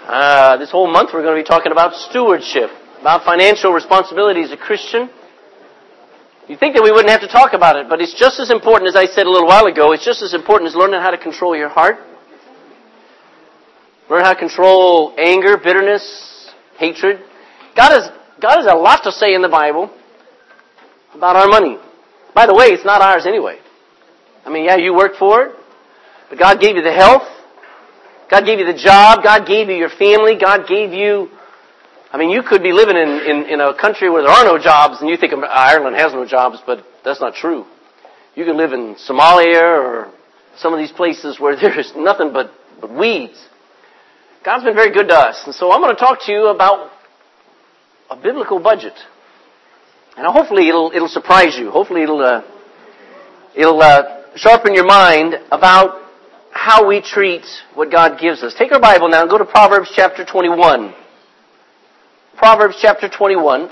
This whole month we're going to be talking about stewardship, about financial responsibility as a Christian. You'd think that we wouldn't have to talk about it, but it's just as important, as I said a little while ago, it's just as important as learning how to control your heart. Learn how to control anger, bitterness, hatred. God has a lot to say in the Bible about our money. By the way, it's not ours anyway. I mean, yeah, you worked for it, but God gave you the health. God gave you the job. God gave you your family. God gave you... I mean, you could be living in a country where there are no jobs, and you think Ireland has no jobs, but that's not true. You could live in Somalia or some of these places where there's nothing but weeds. God's been very good to us. And so I'm going to talk to you about a biblical budget. And hopefully it'll surprise you. Hopefully it'll sharpen your mind about how we treat what God gives us. Take our Bible now and go to Proverbs chapter 21. Proverbs chapter 21.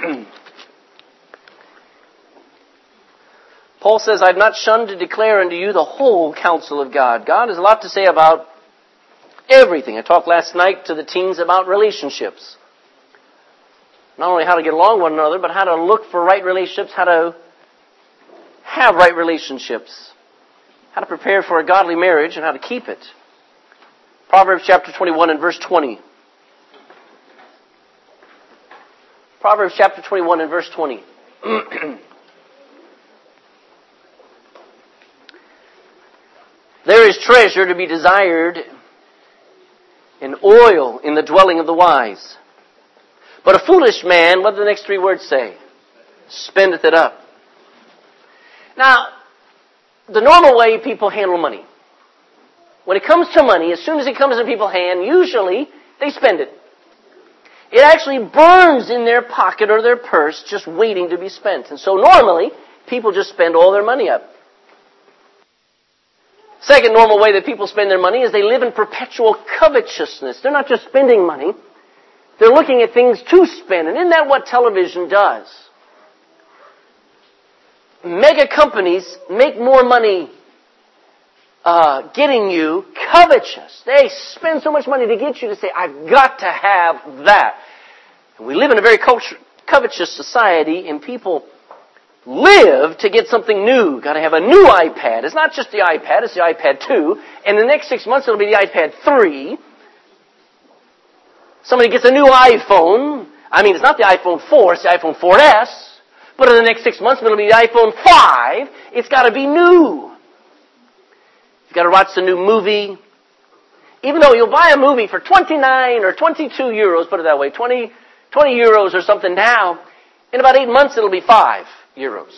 Paul says, I've not shunned to declare unto you the whole counsel of God. God has a lot to say about everything. I talked last night to the teens about relationships. Not only how to get along with one another, but how to look for right relationships, how to have right relationships, how to prepare for a godly marriage, and how to keep it. Proverbs chapter 21 and verse 20. Proverbs chapter 21 and verse 20. There is treasure to be desired in oil in the dwelling of the wise. But a foolish man, what do the next three words say? Spendeth it up. Now, the normal way people handle money. When it comes to money, as soon as it comes in people's hand, usually they spend it. It actually burns in their pocket or their purse just waiting to be spent. And so normally, people just spend all their money up. Second normal way that people spend their money is they live in perpetual covetousness. They're not just spending money. They're looking at things to spend. And isn't that what television does? Mega companies make more money getting you covetous. They spend so much money to get you to say, I've got to have that. And we live in a very covetous society, and people live to get something new. Got to have a new iPad. It's not just the iPad, it's the iPad 2. And the next 6 months it'll be the iPad 3. Somebody gets a new iPhone. I mean, it's not the iPhone 4, it's the iPhone 4S. But in the next 6 months it'll be the iPhone 5. It's got to be new. You've got to watch the new movie. Even though you'll buy a movie for 29 or 22 euros, put it that way, 20 euros or something now, in about 8 months it'll be 5 euros.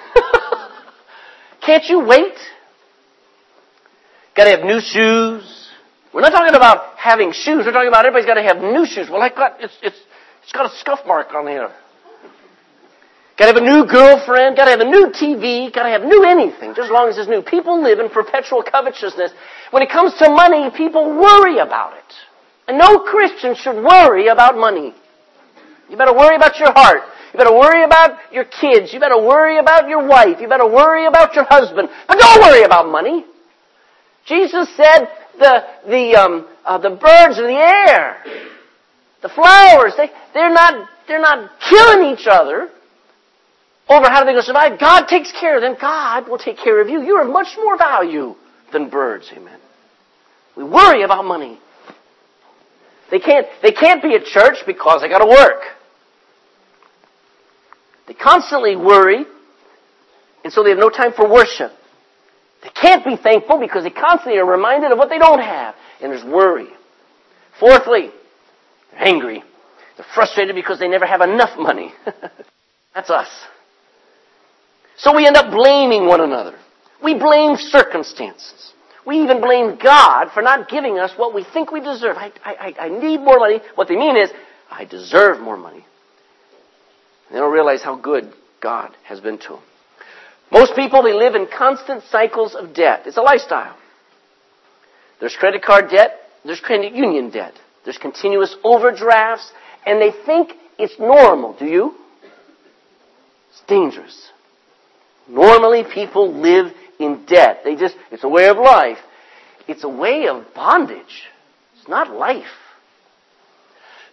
Can't you wait? Got to have new shoes. We're not talking about having shoes. We're talking about everybody's got to have new shoes. Well, it's got a scuff mark on here. Got to have a new girlfriend. Got to have a new TV. Got to have new anything, just as long as it's new. People live in perpetual covetousness. When it comes to money, people worry about it. And no Christian should worry about money. You better worry about your heart. You better worry about your kids. You better worry about your wife. You better worry about your husband. But don't worry about money. Jesus said the birds of the air, the flowers, they're not killing each other over how they're going to survive. God takes care of them. God will take care of you. You're of much more value than birds. Amen. We worry about money. They can't be at church because they got to work. They constantly worry, and so they have no time for worship. They can't be thankful because they constantly are reminded of what they don't have, and there's worry. Fourthly, they're angry. They're frustrated because they never have enough money. That's us. So we end up blaming one another. We blame circumstances. We even blame God for not giving us what we think we deserve. I need more money. What they mean is, I deserve more money. They don't realize how good God has been to them. Most people, they live in constant cycles of debt. It's a lifestyle. There's credit card debt. There's credit union debt. There's continuous overdrafts. And they think it's normal. Do you? It's dangerous. Normally, people live in debt. It's a way of life. It's a way of bondage. It's not life.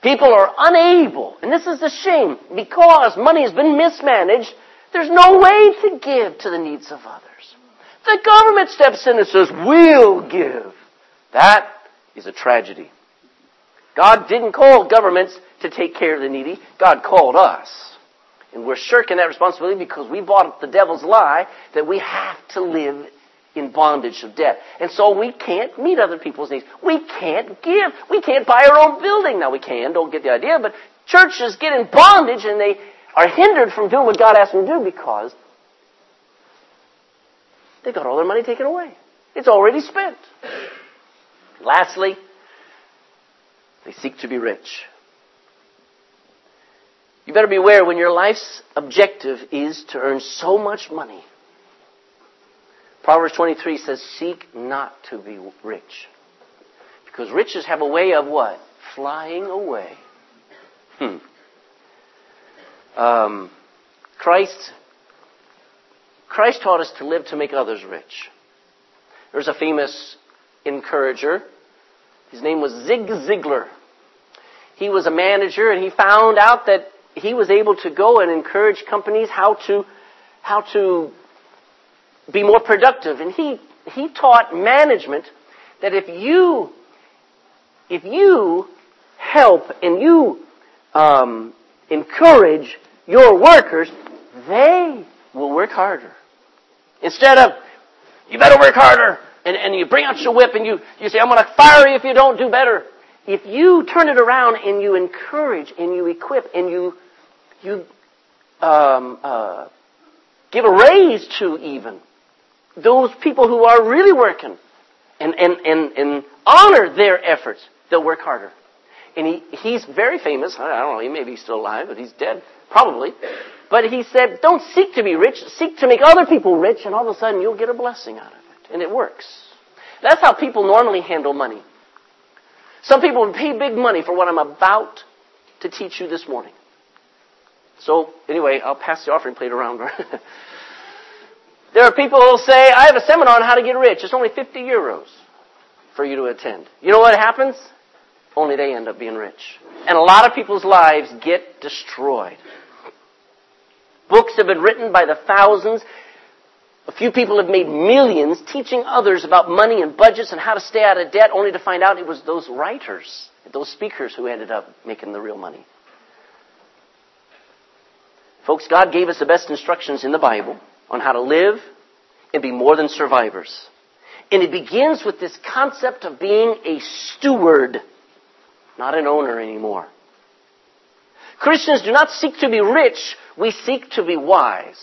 People are unable, and this is a shame, because money has been mismanaged, there's no way to give to the needs of others. The government steps in and says, we'll give. That is a tragedy. God didn't call governments to take care of the needy. God called us. And we're shirking that responsibility because we bought the devil's lie that we have to live in bondage of debt. And so we can't meet other people's needs. We can't give. We can't buy our own building. Now we can, don't get the idea, but churches get in bondage and they are hindered from doing what God asked them to do because they got all their money taken away. It's already spent. Lastly, they seek to be rich. You better beware when your life's objective is to earn so much money. Proverbs 23 says, seek not to be rich. Because riches have a way of what? Flying away. Christ taught us to live to make others rich. There's a famous encourager. His name was Zig Ziglar. He was a manager, and he found out that he was able to go and encourage companies how to be more productive. And he taught management that if you help and you encourage your workers, they will work harder. Instead of, you better work harder, and you bring out your whip and you say, I'm going to fire you if you don't do better. If you turn it around and you encourage and you equip and you give a raise to even those people who are really working and honor their efforts, they'll work harder. And he's very famous. I don't know, maybe he's still alive, but he's dead, probably. But he said, don't seek to be rich, seek to make other people rich, and all of a sudden you'll get a blessing out of it. And it works. That's how people normally handle money. Some people would pay big money for what I'm about to teach you this morning. So, anyway, I'll pass the offering plate around. There are people who will say, I have a seminar on how to get rich. It's only 50 euros for you to attend. You know what happens? Only they end up being rich. And a lot of people's lives get destroyed. Books have been written by the thousands. A few people have made millions teaching others about money and budgets and how to stay out of debt, only to find out it was those writers, those speakers who ended up making the real money. Folks, God gave us the best instructions in the Bible on how to live and be more than survivors. And it begins with this concept of being a steward, not an owner anymore. Christians do not seek to be rich, we seek to be wise.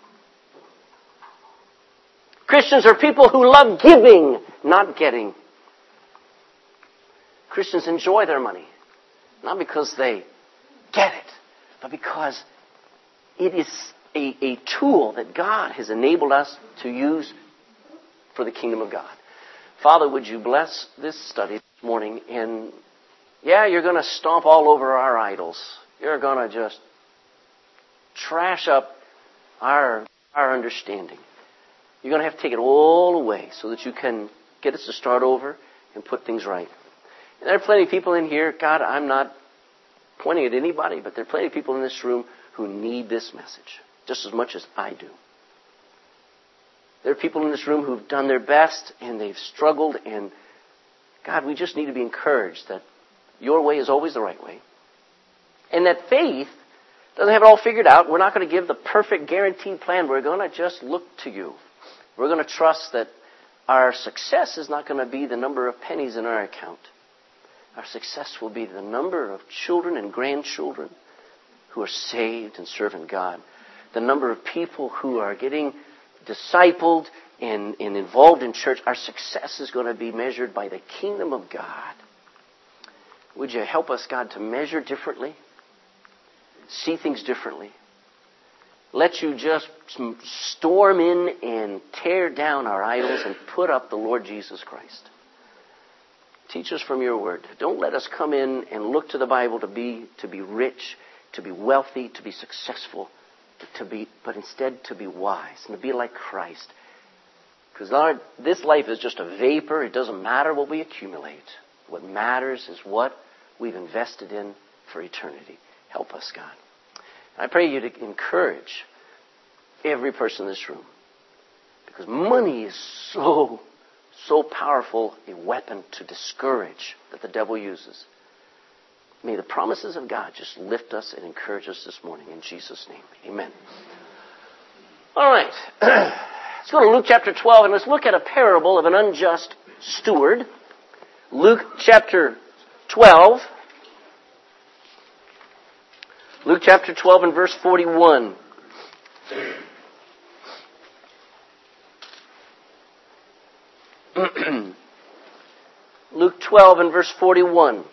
Christians are people who love giving, not getting. Christians enjoy their money, not because they get it, but because it is a tool that God has enabled us to use for the kingdom of God. Father, would you bless this study this morning? And yeah, you're going to stomp all over our idols. You're going to just trash up our understanding. You're going to have to take it all away so that you can get us to start over and put things right. And there are plenty of people in here, God, I'm not pointing at anybody, but there are plenty of people in this room who need this message just as much as I do. There are people in this room who've done their best and they've struggled, and God, we just need to be encouraged that your way is always the right way. And that faith doesn't have it all figured out. We're not going to give the perfect guaranteed plan. We're going to just look to you. We're going to trust that our success is not going to be the number of pennies in our account. Our success will be the number of children and grandchildren who are saved and serving God. The number of people who are getting discipled and involved in church. Our success is going to be measured by the kingdom of God. Would you help us, God, to measure differently? See things differently. Let you just storm in and tear down our idols and put up the Lord Jesus Christ. Teach us from your word. Don't let us come in and look to the Bible to be rich, to be wealthy, to be successful, but instead to be wise and to be like Christ. Because Lord, this life is just a vapor. It doesn't matter what we accumulate. What matters is what we've invested in for eternity. Help us, God. I pray you to encourage every person in this room. Because money is so powerful a weapon to discourage that the devil uses. May the promises of God just lift us and encourage us this morning. In Jesus' name, amen. All right. Let's go to Luke chapter 12 and let's look at a parable of an unjust steward. Luke chapter 12. Luke chapter 12 and verse 41. Luke 12 and verse 41.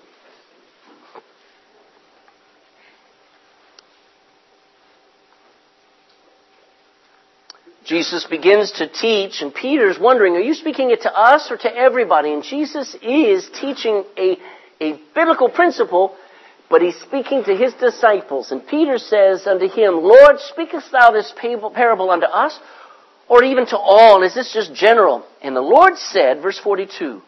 Jesus begins to teach, and Peter's wondering, are you speaking it to us or to everybody? And Jesus is teaching a biblical principle, but he's speaking to his disciples. And Peter says unto him, Lord, speakest thou this parable unto us, or even to all? Is this just general? And the Lord said, verse 42,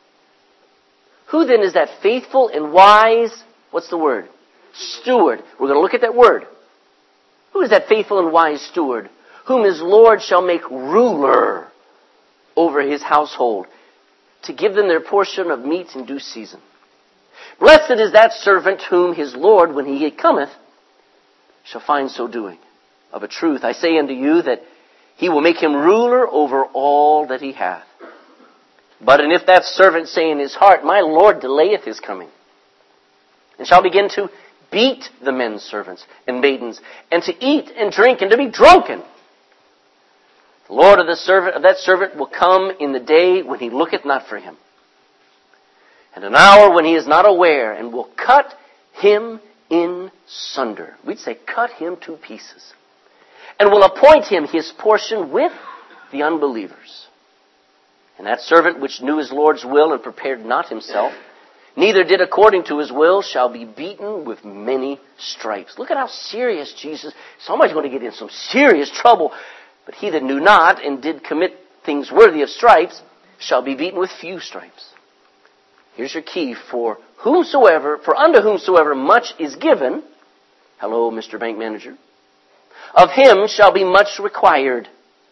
who then is that faithful and wise, what's the word? Steward. We're going to look at that word. Who is that faithful and wise steward, whom his Lord shall make ruler over his household, to give them their portion of meat in due season? Blessed is that servant whom his Lord, when he cometh, shall find so doing. Of a truth, I say unto you that he will make him ruler over all that he hath. But and if that servant say in his heart, my Lord delayeth his coming, and shall begin to beat the men servants and maidens, and to eat and drink and to be drunken, the Lord of that servant will come in the day when he looketh not for him, and an hour when he is not aware, and will cut him in sunder. We'd say cut him to pieces. And will appoint him his portion with the unbelievers. And that servant which knew his Lord's will and prepared not himself, neither did according to his will, shall be beaten with many stripes. Look at how serious Jesus, somebody's going to get in some serious trouble. But he that knew not and did commit things worthy of stripes shall be beaten with few stripes. Here's your key. For unto whomsoever much is given, hello, Mr. Bank Manager, of him shall be much required.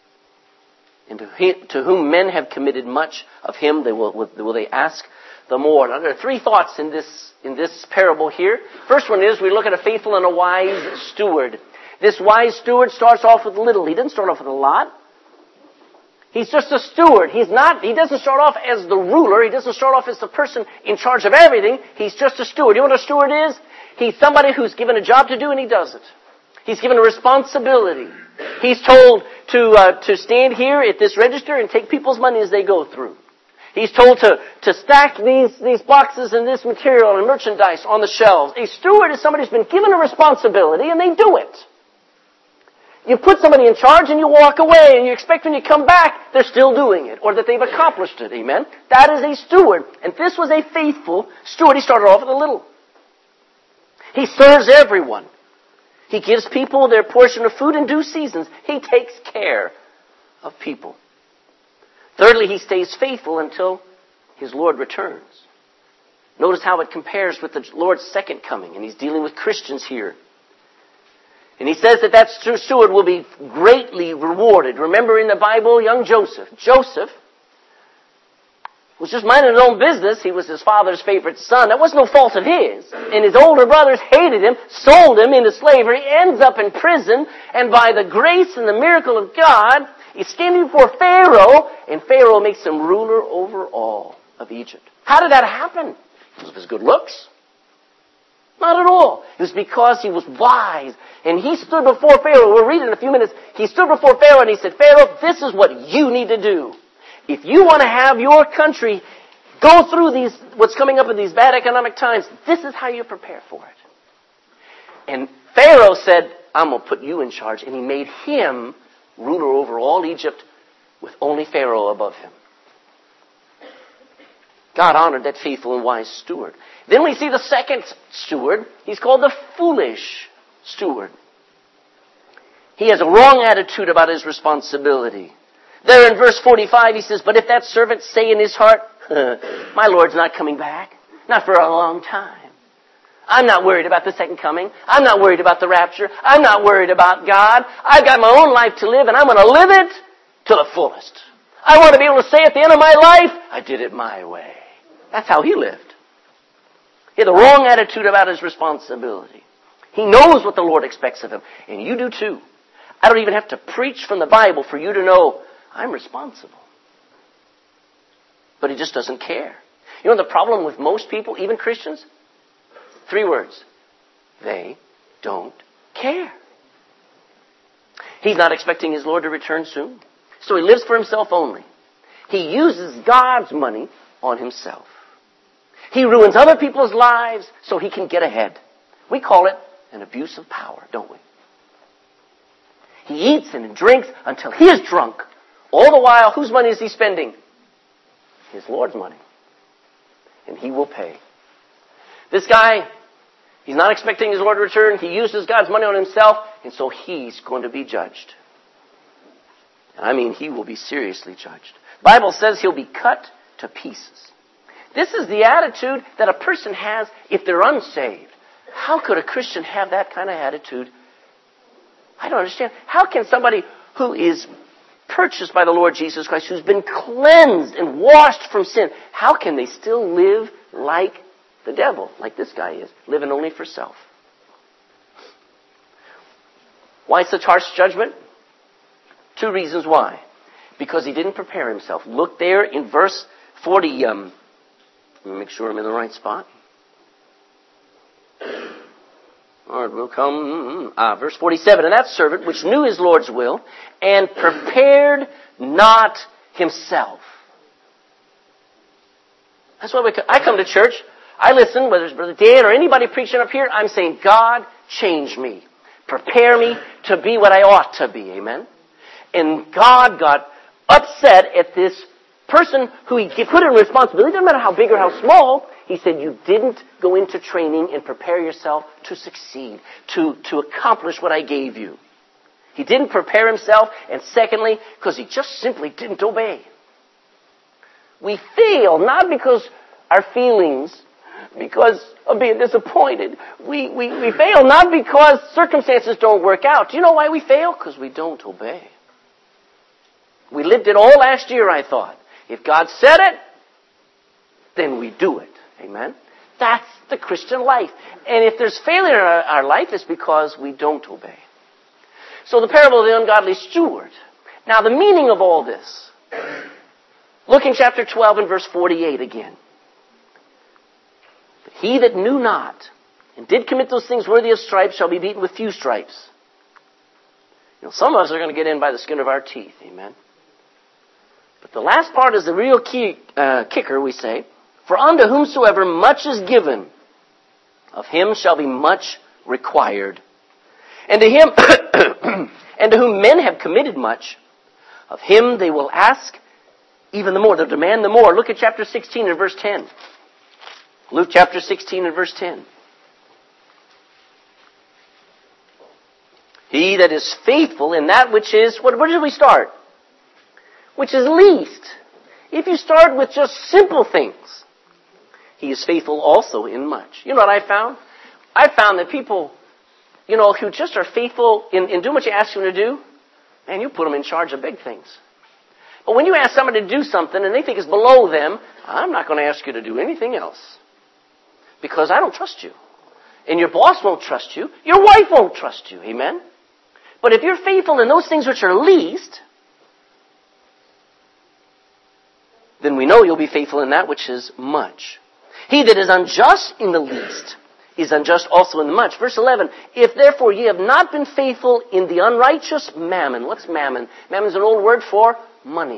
And to whom men have committed much, of him will they ask the more. Now, there are three thoughts in this parable here. First one is we look at a faithful and a wise steward. This wise steward starts off with little. He doesn't start off with a lot. He's just a steward. He doesn't start off as the ruler. He doesn't start off as the person in charge of everything. He's just a steward. You know what a steward is? He's somebody who's given a job to do and he does it. He's given a responsibility. He's told to stand here at this register and take people's money as they go through. He's told to stack these boxes and this material and merchandise on the shelves. A steward is somebody who's been given a responsibility and they do it. You put somebody in charge and you walk away and you expect when you come back they're still doing it or that they've accomplished it. Amen? That is a steward. And this was a faithful steward. He started off with a little. He serves everyone. He gives people their portion of food in due seasons. He takes care of people. Thirdly, he stays faithful until his Lord returns. Notice how it compares with the Lord's second coming. And he's dealing with Christians here. And he says that steward will be greatly rewarded. Remember in the Bible, young Joseph. Joseph was just minding his own business. He was his father's favorite son. That was no fault of his. And his older brothers hated him, sold him into slavery, ends up in prison, and by the grace and the miracle of God, he's standing before Pharaoh, and Pharaoh makes him ruler over all of Egypt. How did that happen? Because of his good looks? Not at all. It was because he was wise. And he stood before Pharaoh. We'll read it in a few minutes. He stood before Pharaoh and he said, Pharaoh, this is what you need to do. If you want to have your country go through what's coming up in these bad economic times, this is how you prepare for it. And Pharaoh said, I'm going to put you in charge. And he made him ruler over all Egypt with only Pharaoh above him. God honored that faithful and wise steward. Then we see the second steward. He's called the foolish steward. He has a wrong attitude about his responsibility. There in verse 45 he says, but if that servant say in his heart, my Lord's not coming back, not for a long time. I'm not worried about the second coming. I'm not worried about the rapture. I'm not worried about God. I've got my own life to live, and I'm going to live it to the fullest. I want to be able to say at the end of my life, I did it my way. That's how he lived. He had the wrong attitude about his responsibility. He knows what the Lord expects of him, and you do too. I don't even have to preach from the Bible for you to know I'm responsible. But he just doesn't care. You know the problem with most people, even Christians? 3 words. They don't care. He's not expecting his Lord to return soon. So he lives for himself only. He uses God's money on himself. He ruins other people's lives so he can get ahead. We call it an abuse of power, don't we? He eats and drinks until he is drunk. All the while, whose money is he spending? His Lord's money. And he will pay. This guy, he's not expecting his Lord to return. He uses God's money on himself, and so he's going to be judged. And I mean, he will be seriously judged. The Bible says he'll be cut to pieces. This is the attitude that a person has if they're unsaved. How could a Christian have that kind of attitude? I don't understand. How can somebody who is purchased by the Lord Jesus Christ, who's been cleansed and washed from sin, how can they still live like the devil, like this guy is, living only for self? Why such harsh judgment? 2 reasons why. Because he didn't prepare himself. Look there in verse 40. Let me make sure I'm in the right spot. Lord will come. Verse 47. And that servant which knew his Lord's will and prepared not himself. That's why I come to church. I listen, whether it's Brother Dan or anybody preaching up here, I'm saying, God, change me. Prepare me to be what I ought to be. Amen? And God got upset at this person who he put in responsibility. It doesn't matter how big or how small. He said, you didn't go into training and prepare yourself to succeed, to accomplish what I gave you. He didn't prepare himself, and secondly, because he just simply didn't obey. We fail not because our feelings, because of being disappointed. We fail not because circumstances don't work out. Do you know why we fail? Because we don't obey. We lived it all last year, I thought. If God said it, then we do it. Amen? That's the Christian life. And if there's failure in our life, it's because we don't obey. So the parable of the ungodly steward. Now the meaning of all this. Look in chapter 12 and verse 48 again. He that knew not and did commit those things worthy of stripes shall be beaten with few stripes. You know, some of us are going to get in by the skin of our teeth. Amen? But the last part is the real key, kicker, we say. For unto whomsoever much is given, of him shall be much required. And to him, and to whom men have committed much, of him they will ask even the more. They'll demand the more. Look at chapter 16 and verse 10. Luke chapter 16 and verse 10. He that is faithful in that which is, where did we start? Which is least. If you start with just simple things, he is faithful also in much. You know what I found? I found that people, who just are faithful in doing what you ask them to do, man, you put them in charge of big things. But when you ask somebody to do something and they think it's below them, I'm not going to ask you to do anything else. Because I don't trust you. And your boss won't trust you. Your wife won't trust you. Amen? But if you're faithful in those things which are least, then we know you'll be faithful in that which is much. He that is unjust in the least is unjust also in the much. Verse 11, if therefore ye have not been faithful in the unrighteous mammon. What's mammon? Mammon is an old word for money.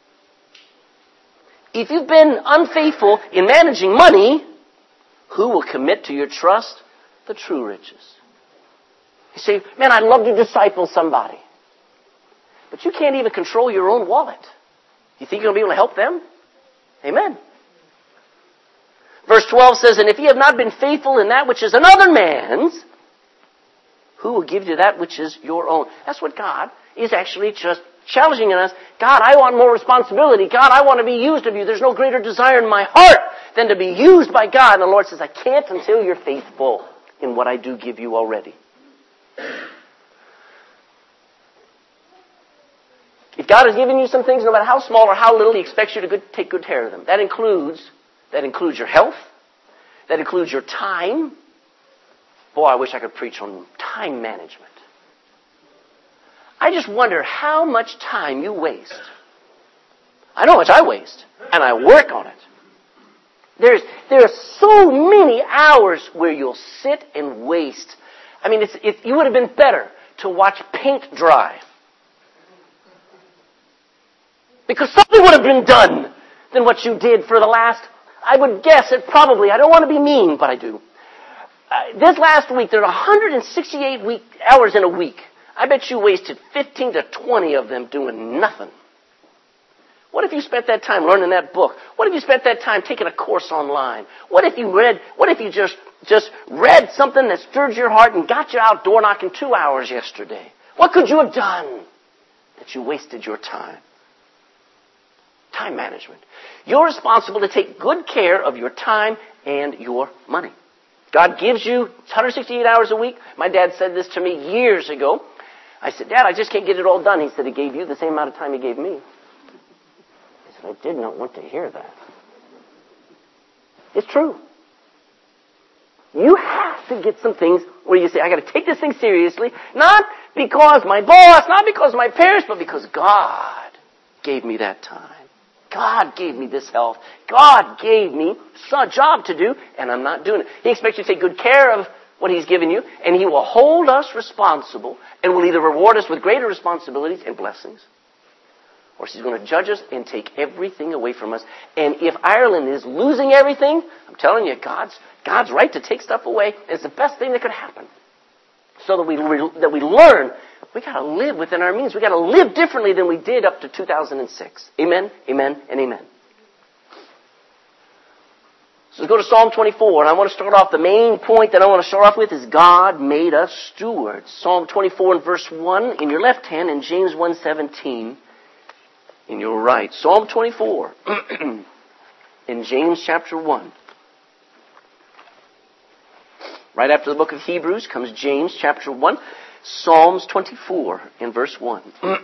If you've been unfaithful in managing money, who will commit to your trust the true riches? You say, man, I'd love to disciple somebody. But you can't even control your own wallet. You think you're going to be able to help them? Amen. Verse 12 says, and if ye have not been faithful in that which is another man's, who will give you that which is your own? That's what God is actually just challenging us. God, I want more responsibility. God, I want to be used of you. There's no greater desire in my heart than to be used by God. And the Lord says, I can't until you're faithful in what I do give you already. If God has given you some things, no matter how small or how little, He expects you to take good care of them. That includes your health. That includes your time. Boy, I wish I could preach on time management. I just wonder how much time you waste. I know how much I waste, and I work on it. There are so many hours where you'll sit and waste. I mean, you would have been better to watch paint dry. Because something would have been done than what you did for the last, I would guess it probably, I don't want to be mean, but I do. This last week, there are 168 hours in a week. I bet you wasted 15 to 20 of them doing nothing. What if you spent that time learning that book? What if you spent that time taking a course online? What if you just read something that stirred your heart and got you out door knocking 2 hours yesterday? What could you have done that you wasted your time? Time management. You're responsible to take good care of your time and your money. God gives you 168 hours a week. My dad said this to me years ago. I said, Dad, I just can't get it all done. He said, He gave you the same amount of time He gave me. I said, I did not want to hear that. It's true. You have to get some things where you say, I got to take this thing seriously, not because my boss, not because my parents, but because God gave me that time. God gave me this health. God gave me a job to do, and I'm not doing it. He expects you to take good care of what He's given you, and He will hold us responsible, and will either reward us with greater responsibilities and blessings, or He's going to judge us and take everything away from us. And if Ireland is losing everything, I'm telling you, God's right to take stuff away. It's the best thing that could happen. So that we learn, we got to live within our means. We got to live differently than we did up to 2006. Amen, amen, and amen. So let's go to Psalm 24, and I want to start off, the main point that I want to start off with is God made us stewards. Psalm 24 and verse 1 in your left hand, and James 1:17 in your right. Psalm 24 in James chapter 1. Right after the book of Hebrews comes James chapter 1, Psalms 24 in verse 1.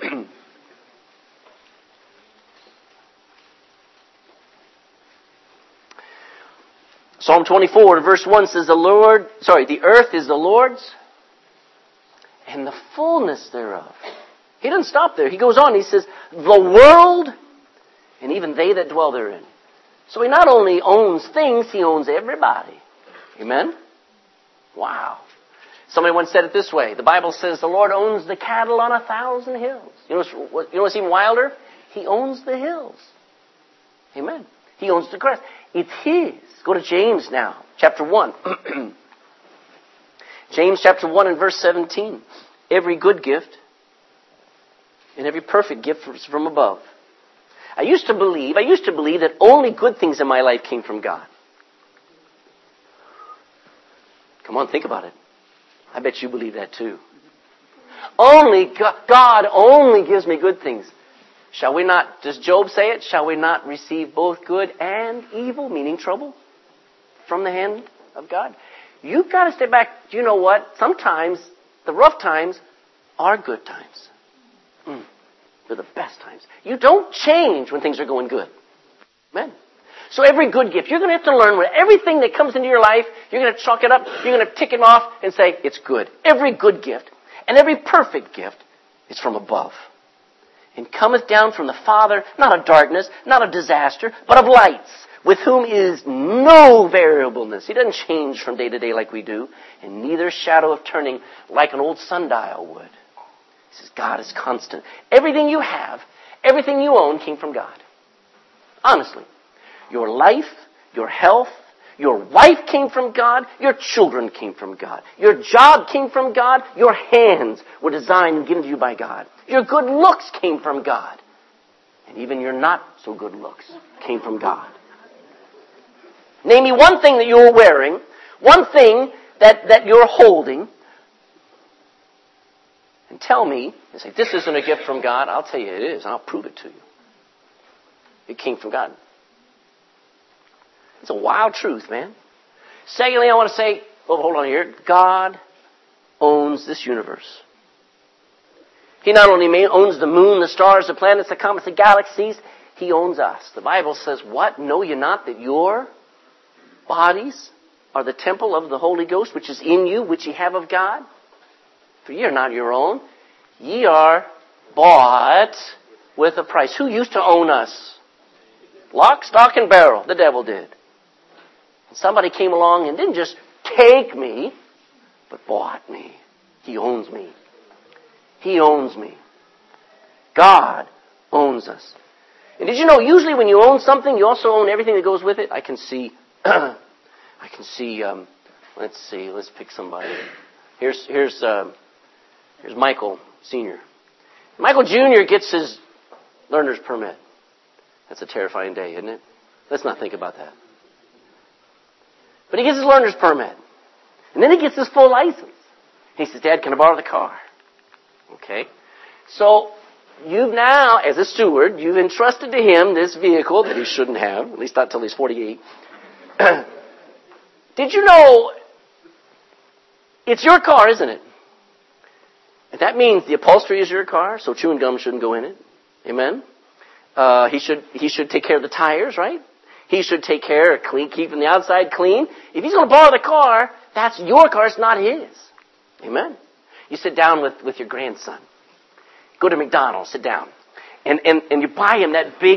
Psalm 24 verse 1 says, the earth is the Lord's and the fullness thereof. He doesn't stop there. He goes on. He says, the world and even they that dwell therein. So He not only owns things, He owns everybody. Amen? Wow. Somebody once said it this way. The Bible says the Lord owns the cattle on 1,000 hills. You know what's even wilder? He owns the hills. Amen. He owns the grass. It's His. Go to James now, chapter 1. James chapter 1 and verse 17. Every good gift and every perfect gift is from above. I used to believe that only good things in my life came from God. Come on, think about it. I bet you believe that too. God only gives me good things. Shall we not, does Job say it? Shall we not receive both good and evil, meaning trouble, from the hand of God? You've got to step back. You know what? Sometimes the rough times are good times. They're the best times. You don't change when things are going good. Amen. So every good gift, you're going to have to learn when everything that comes into your life, you're going to chalk it up, you're going to tick it off and say, it's good. Every good gift and every perfect gift is from above. And cometh down from the Father, not of darkness, not of disaster, but of lights, with whom is no variableness. He doesn't change from day to day like we do, and neither shadow of turning like an old sundial would. He says, God is constant. Everything you have, everything you own came from God. Honestly. Your life, your health, your wife came from God. Your children came from God. Your job came from God. Your hands were designed and given to you by God. Your good looks came from God. And even your not so good looks came from God. Name me one thing that you're wearing, one thing that you're holding, and tell me, and say, this isn't a gift from God. I'll tell you it is, and I'll prove it to you. It came from God. It's a wild truth, man. Secondly, I want to say, hold on here. God owns this universe. He not only owns the moon, the stars, the planets, the comets, the galaxies, He owns us. The Bible says, what? Know ye not that your bodies are the temple of the Holy Ghost, which is in you, which ye have of God? For ye are not your own. Ye are bought with a price. Who used to own us? Lock, stock, and barrel. The devil did. And somebody came along and didn't just take me, but bought me. He owns me. He owns me. God owns us. And did you know, usually when you own something, you also own everything that goes with it? I can see, let's pick somebody. Here's Michael Sr. Michael Jr. gets his learner's permit. That's a terrifying day, isn't it? Let's not think about that. But he gets his learner's permit. And then he gets his full license. He says, Dad, can I borrow the car? Okay. So, you've now, as a steward, you've entrusted to him this vehicle that he shouldn't have, at least not until he's 48. Did you know it's your car, isn't it? And that means the upholstery is your car, so chewing gum shouldn't go in it. Amen? He should take care of the tires, right? He should take care of keeping the outside clean. If he's going to borrow the car, that's your car, it's not his. Amen? You sit down with your grandson. Go to McDonald's, sit down. And you buy him that big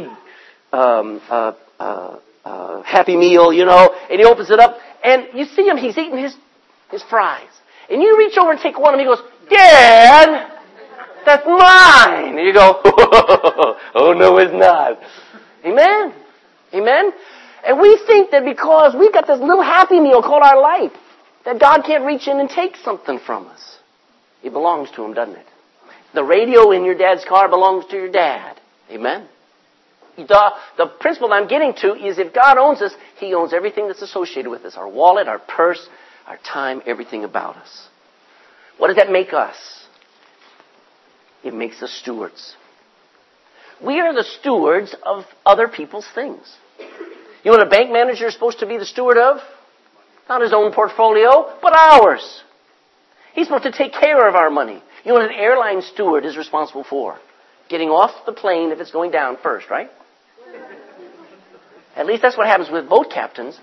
Happy Meal, and he opens it up, and you see him, he's eating his fries. And you reach over and take one, and he goes, Dad, that's mine. And you go, oh no, it's not. Amen? Amen? And we think that because we've got this little Happy Meal called our life, that God can't reach in and take something from us. It belongs to Him, doesn't it? The radio in your dad's car belongs to your dad. Amen? The principle I'm getting to is if God owns us, He owns everything that's associated with us. Our wallet, our purse, our time, everything about us. What does that make us? It makes us stewards. We are the stewards of other people's things. You know what a bank manager is supposed to be the steward of? Not his own portfolio, but ours. He's supposed to take care of our money. You know what an airline steward is responsible for? Getting off the plane if it's going down first, right? At least that's what happens with boat captains.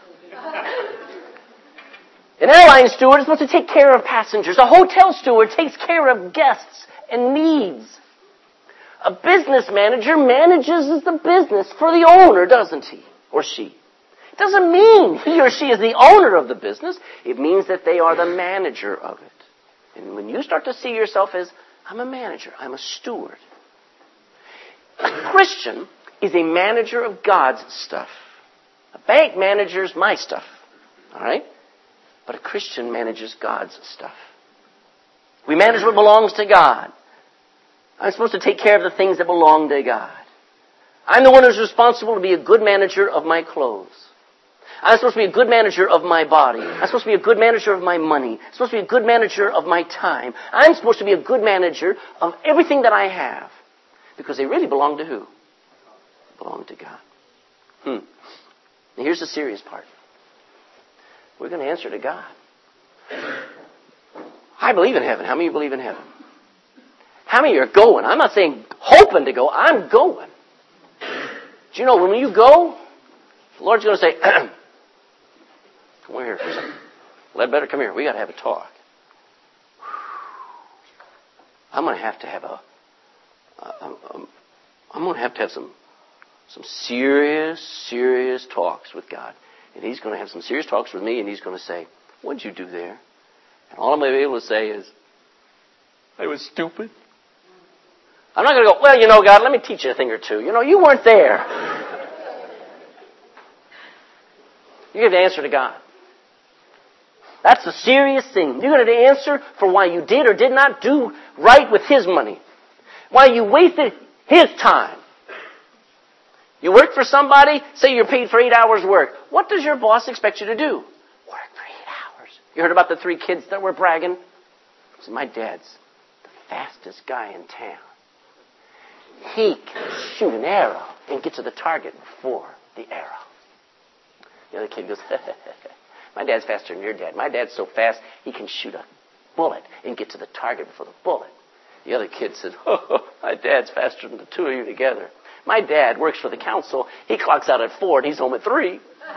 An airline steward is supposed to take care of passengers. A hotel steward takes care of guests and needs. A business manager manages the business for the owner, doesn't he? Or she. It doesn't mean he or she is the owner of the business. It means that they are the manager of it. And when you start to see yourself as, I'm a manager, I'm a steward. A Christian is a manager of God's stuff. A bank manages my stuff. All right? But a Christian manages God's stuff. We manage what belongs to God. I'm supposed to take care of the things that belong to God. I'm the one who's responsible to be a good manager of my clothes. I'm supposed to be a good manager of my body. I'm supposed to be a good manager of my money. I'm supposed to be a good manager of my time. I'm supposed to be a good manager of everything that I have. Because they really belong to who? They belong to God. Now here's the serious part. We're going to answer to God. I believe in heaven. How many of you believe in heaven? How many are going? I'm not saying hoping to go. I'm going. Do you know when you go, the Lord's going to say, come over here for a second. Ledbetter, come here. We got to have a talk. I'm going to have some serious talks with God. And He's going to have some serious talks with me, and He's going to say, what'd you do there? And all I'm going to be able to say is, I was stupid. I'm not going to go, well, God, let me teach you a thing or two. You weren't there. You have to answer to God. That's a serious thing. You're going to answer for why you did or did not do right with His money. Why you wasted His time. You work for somebody, say you're paid for 8 hours work. What does your boss expect you to do? Work for 8 hours. You heard about the 3 kids that were bragging? So my dad's the fastest guy in town. He can shoot an arrow and get to the target before the arrow. The other kid goes, my dad's faster than your dad. My dad's so fast, he can shoot a bullet and get to the target before the bullet. The other kid says, my dad's faster than the two of you together. My dad works for the council. He clocks out at 4 and he's home at 3.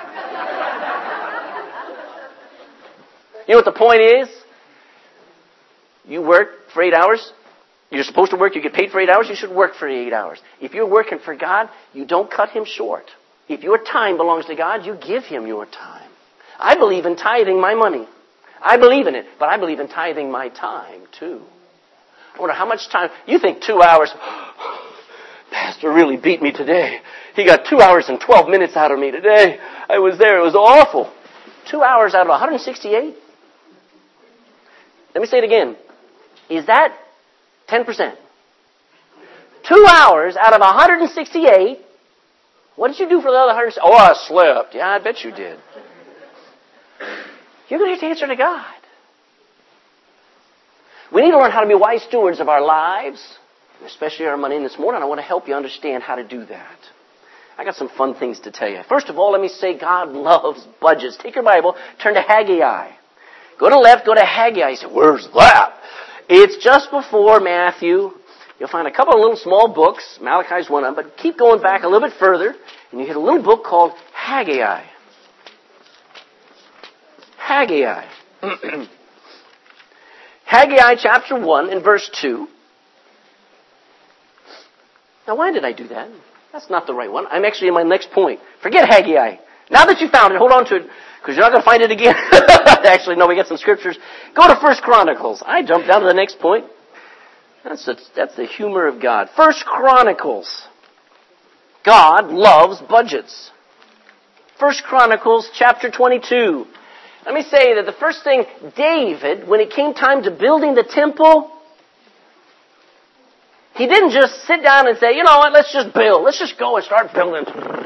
You know what the point is? You work for 8 hours. You're supposed to work. You get paid for 8 hours. You should work for 8 hours. If you're working for God, you don't cut Him short. If your time belongs to God, you give Him your time. I believe in tithing my money. I believe in it, but I believe in tithing my time too. I wonder how much time. You think 2 hours, Pastor really beat me today. He got 2 hours and 12 minutes out of me today. I was there. It was awful. 2 hours out of 168? Let me say it again. Is that 10%? 2 hours out of 168. What did you do for the other 100? Oh, I slept. Yeah, I bet you did. You're going to have to answer to God. We need to learn how to be wise stewards of our lives, especially our money. And this morning, I want to help you understand how to do that. I got some fun things to tell you. First of all, let me say God loves budgets. Take your Bible, turn to Haggai. Go to the left, go to Haggai. You say, where's that? It's just before Matthew. You'll find a couple of little small books. Malachi's one of them. But keep going back a little bit further, and you hit a little book called Haggai. Haggai. Haggai chapter 1 and verse 2. Now, why did I do that? That's not the right one. I'm actually in my next point. Forget Haggai. Now that you found it, hold on to it, because you're not going to find it again. Actually, no, we got some scriptures. Go to 1 Chronicles. I jumped down to the next point. That's the humor of God. 1 Chronicles. God loves budgets. 1 Chronicles chapter 22. Let me say that the first thing, David, when it came time to building the temple, he didn't just sit down and say, you know what, let's just build. Let's just go and start building.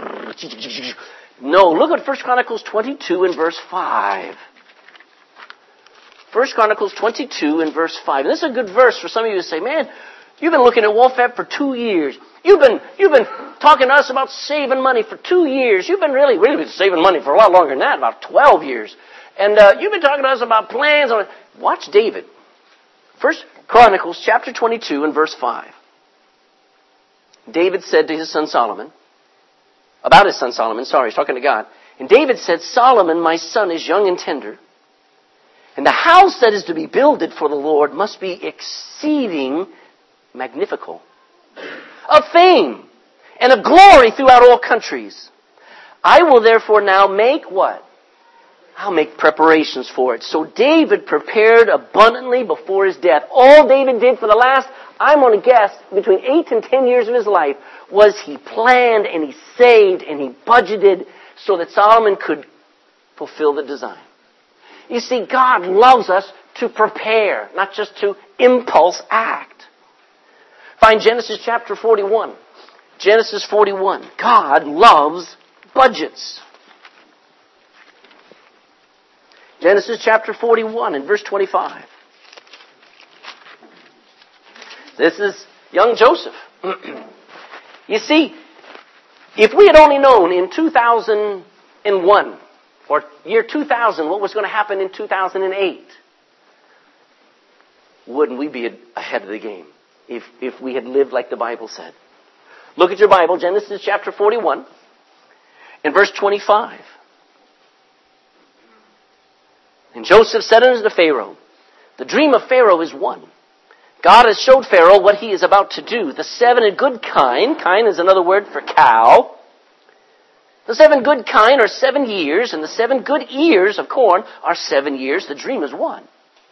No, look at 1 Chronicles 22 and verse 5. 1 Chronicles 22 and verse 5. And this is a good verse for some of you to say, man, you've been looking at Wolfette for 2 years. You've been talking to us about saving money for 2 years. You've been really been saving money for a lot longer than that, about 12 years. And you've been talking to us about plans. Watch David. 1 Chronicles chapter 22 and verse 5. David said to his son Solomon, about his son Solomon, he's talking to God. And David said, Solomon, my son, is young and tender, and the house that is to be builded for the Lord must be exceeding magnifical, of fame and of glory throughout all countries. I will therefore now make what? I'll make preparations for it. So David prepared abundantly before his death. All David did for the last, I'm going to guess, between 8 and 10 years of his life, was he planned and he saved and he budgeted so that Solomon could fulfill the design. You see, God loves us to prepare, not just to impulse act. Find Genesis chapter 41. Genesis 41. God loves budgets. Genesis chapter 41 and verse 25. This is young Joseph. You see, if we had only known in 2001 or year 2000 what was going to happen in 2008, wouldn't we be ahead of the game if we had lived like the Bible said? Look at your Bible, Genesis chapter 41 and verse 25. And Joseph said unto Pharaoh, the dream of Pharaoh is one. God has showed Pharaoh what he is about to do. The 7 good kine is another word for cow. The 7 good kine are 7 years, and the 7 good ears of corn are 7 years. The dream is one.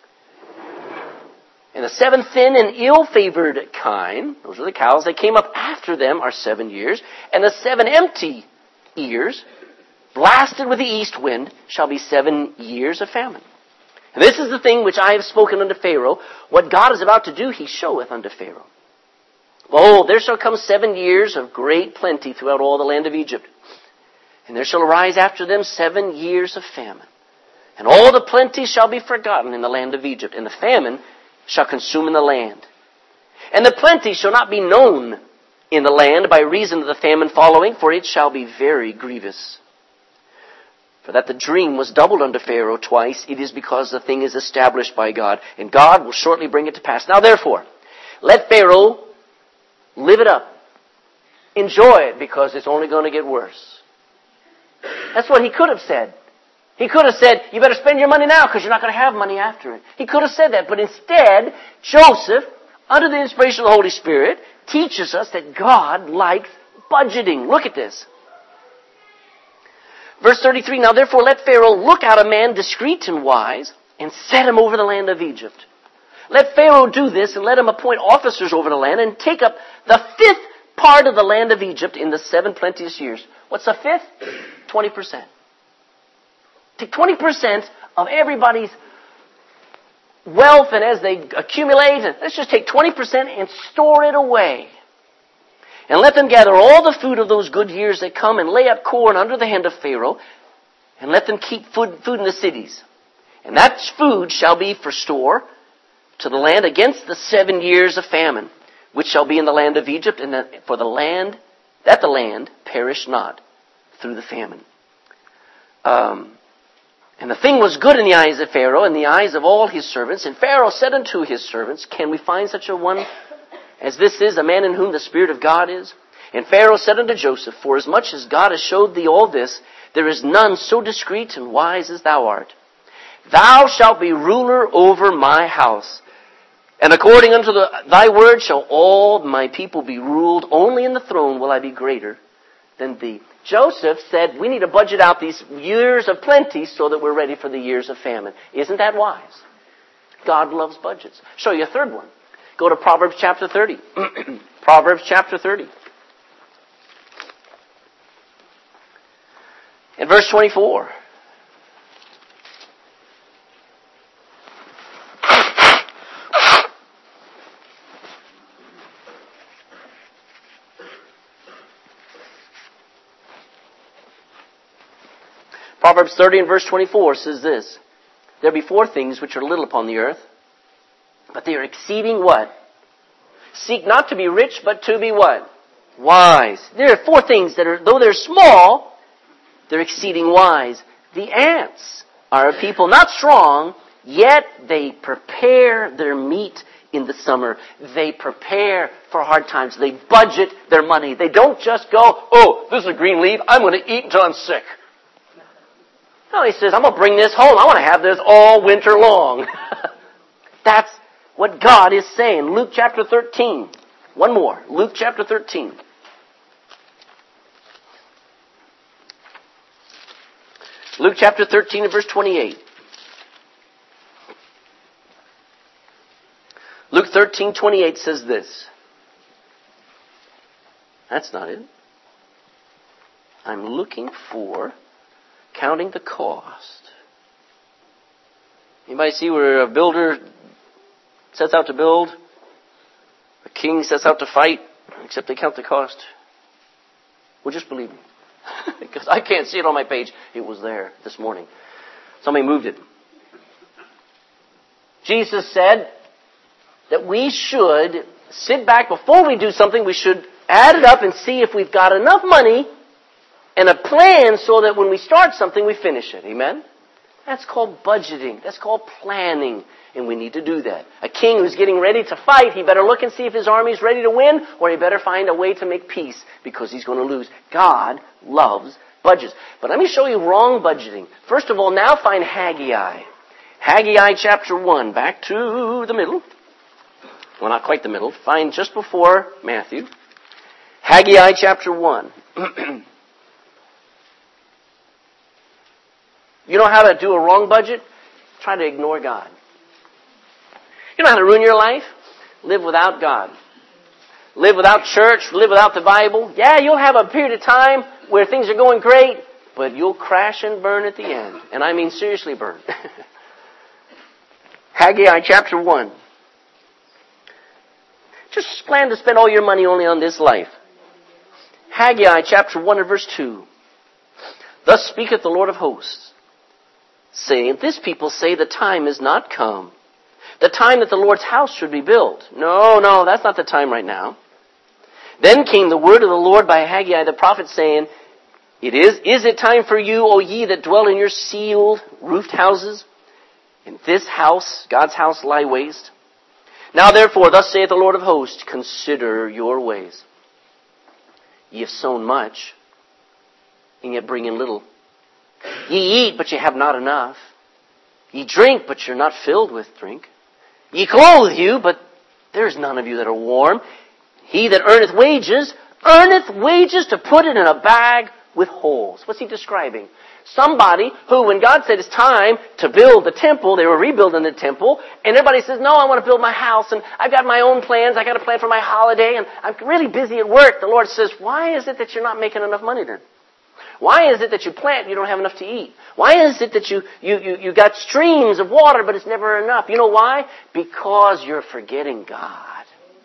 And the 7 thin and ill-favored kine, those are the cows that came up after them, are 7 years. And the 7 empty ears, blasted with the east wind, shall be 7 years of famine. And this is the thing which I have spoken unto Pharaoh. What God is about to do, he showeth unto Pharaoh. Behold, there shall come 7 years of great plenty throughout all the land of Egypt. And there shall arise after them 7 years of famine. And all the plenty shall be forgotten in the land of Egypt, and the famine shall consume in the land. And the plenty shall not be known in the land by reason of the famine following, for it shall be very grievous. For that the dream was doubled unto Pharaoh twice, it is because the thing is established by God, and God will shortly bring it to pass. Now therefore, let Pharaoh live it up. Enjoy it, because it's only going to get worse. That's what he could have said. He could have said, you better spend your money now, because you're not going to have money after it. He could have said that, but instead, Joseph, under the inspiration of the Holy Spirit, teaches us that God likes budgeting. Look at this. Verse 33, now therefore let Pharaoh look out a man discreet and wise, and set him over the land of Egypt. Let Pharaoh do this, and let him appoint officers over the land, and take up the 5th part of the land of Egypt in the 7 plenteous years. What's a fifth? 20%. Take 20% of everybody's wealth, and as they accumulate, let's just take 20% and store it away. And let them gather all the food of those good years that come, and lay up corn under the hand of Pharaoh, and let them keep food in the cities. And that food shall be for store to the land against the 7 years of famine, which shall be in the land of Egypt, and that the land perish not through the famine. And the thing was good in the eyes of Pharaoh, and the eyes of all his servants. And Pharaoh said unto his servants, can we find such a one as this is, a man in whom the Spirit of God is? And Pharaoh said unto Joseph, forasmuch as God has showed thee all this, there is none so discreet and wise as thou art. Thou shalt be ruler over my house. And according unto thy word shall all my people be ruled. Only in the throne will I be greater than thee. Joseph said, we need to budget out these years of plenty so that we're ready for the years of famine. Isn't that wise? God loves budgets. Show you a third one. Go to Proverbs chapter 30. Proverbs chapter 30. In verse 24. Proverbs 30 and verse 24 says this, there be 4 things which are little upon the earth, but they are exceeding what? Seek not to be rich, but to be what? Wise. There are 4 things that are, though they're small, they're exceeding wise. The ants are a people not strong, yet they prepare their meat in the summer. They prepare for hard times. They budget their money. They don't just go, oh, this is a green leaf, I'm going to eat until I'm sick. No, he says, I'm going to bring this home. I want to have this all winter long. That's what God is saying. Luke chapter 13. One more. Luke chapter 13. Luke chapter 13 and verse 28. Luke 13:28 says this. That's not it. I'm looking for counting the cost. Anybody see where a builder sets out to build? A king sets out to fight, except they count the cost. Well, just believe me. Because I can't see it on my page. It was there this morning. Somebody moved it. Jesus said that we should sit back before we do something. We should add it up and see if we've got enough money and a plan so that when we start something, we finish it. Amen? That's called budgeting. That's called planning. And we need to do that. A king who's getting ready to fight, he better look and see if his army's ready to win, or he better find a way to make peace because he's going to lose. God loves budgets. But let me show you wrong budgeting. First of all, now find Haggai. Haggai chapter 1. Back to the middle. Well, not quite the middle. Find just before Matthew. Haggai chapter 1. You know how to do a wrong budget? Try to ignore God. You know how to ruin your life? Live without God. Live without church. Live without the Bible. Yeah, you'll have a period of time where things are going great, but you'll crash and burn at the end. And I mean seriously burn. Haggai chapter 1. Just plan to spend all your money only on this life. Haggai chapter 1 and verse 2. Thus speaketh the Lord of hosts, saying, this people say the time is not come, the time that the Lord's house should be built. No, that's not the time right now. Then came the word of the Lord by Haggai the prophet saying, Is it time for you, O ye that dwell in your sealed roofed houses? In this house, God's house, lie waste. Now therefore, thus saith the Lord of hosts, consider your ways. Ye have sown much, and yet bring in little. Ye eat, but ye have not enough. Ye drink, but you're not filled with drink. Ye clothe you, but there's none of you that are warm. He that earneth wages to put it in a bag with holes. What's he describing? Somebody who, when God said it's time to build the temple, they were rebuilding the temple, and everybody says, no, I want to build my house, and I've got my own plans, I got a plan for my holiday, and I'm really busy at work. The Lord says, why is it that you're not making enough money then? Why is it that you plant and you don't have enough to eat? Why is it that you got streams of water but it's never enough? You know why? Because you're forgetting God.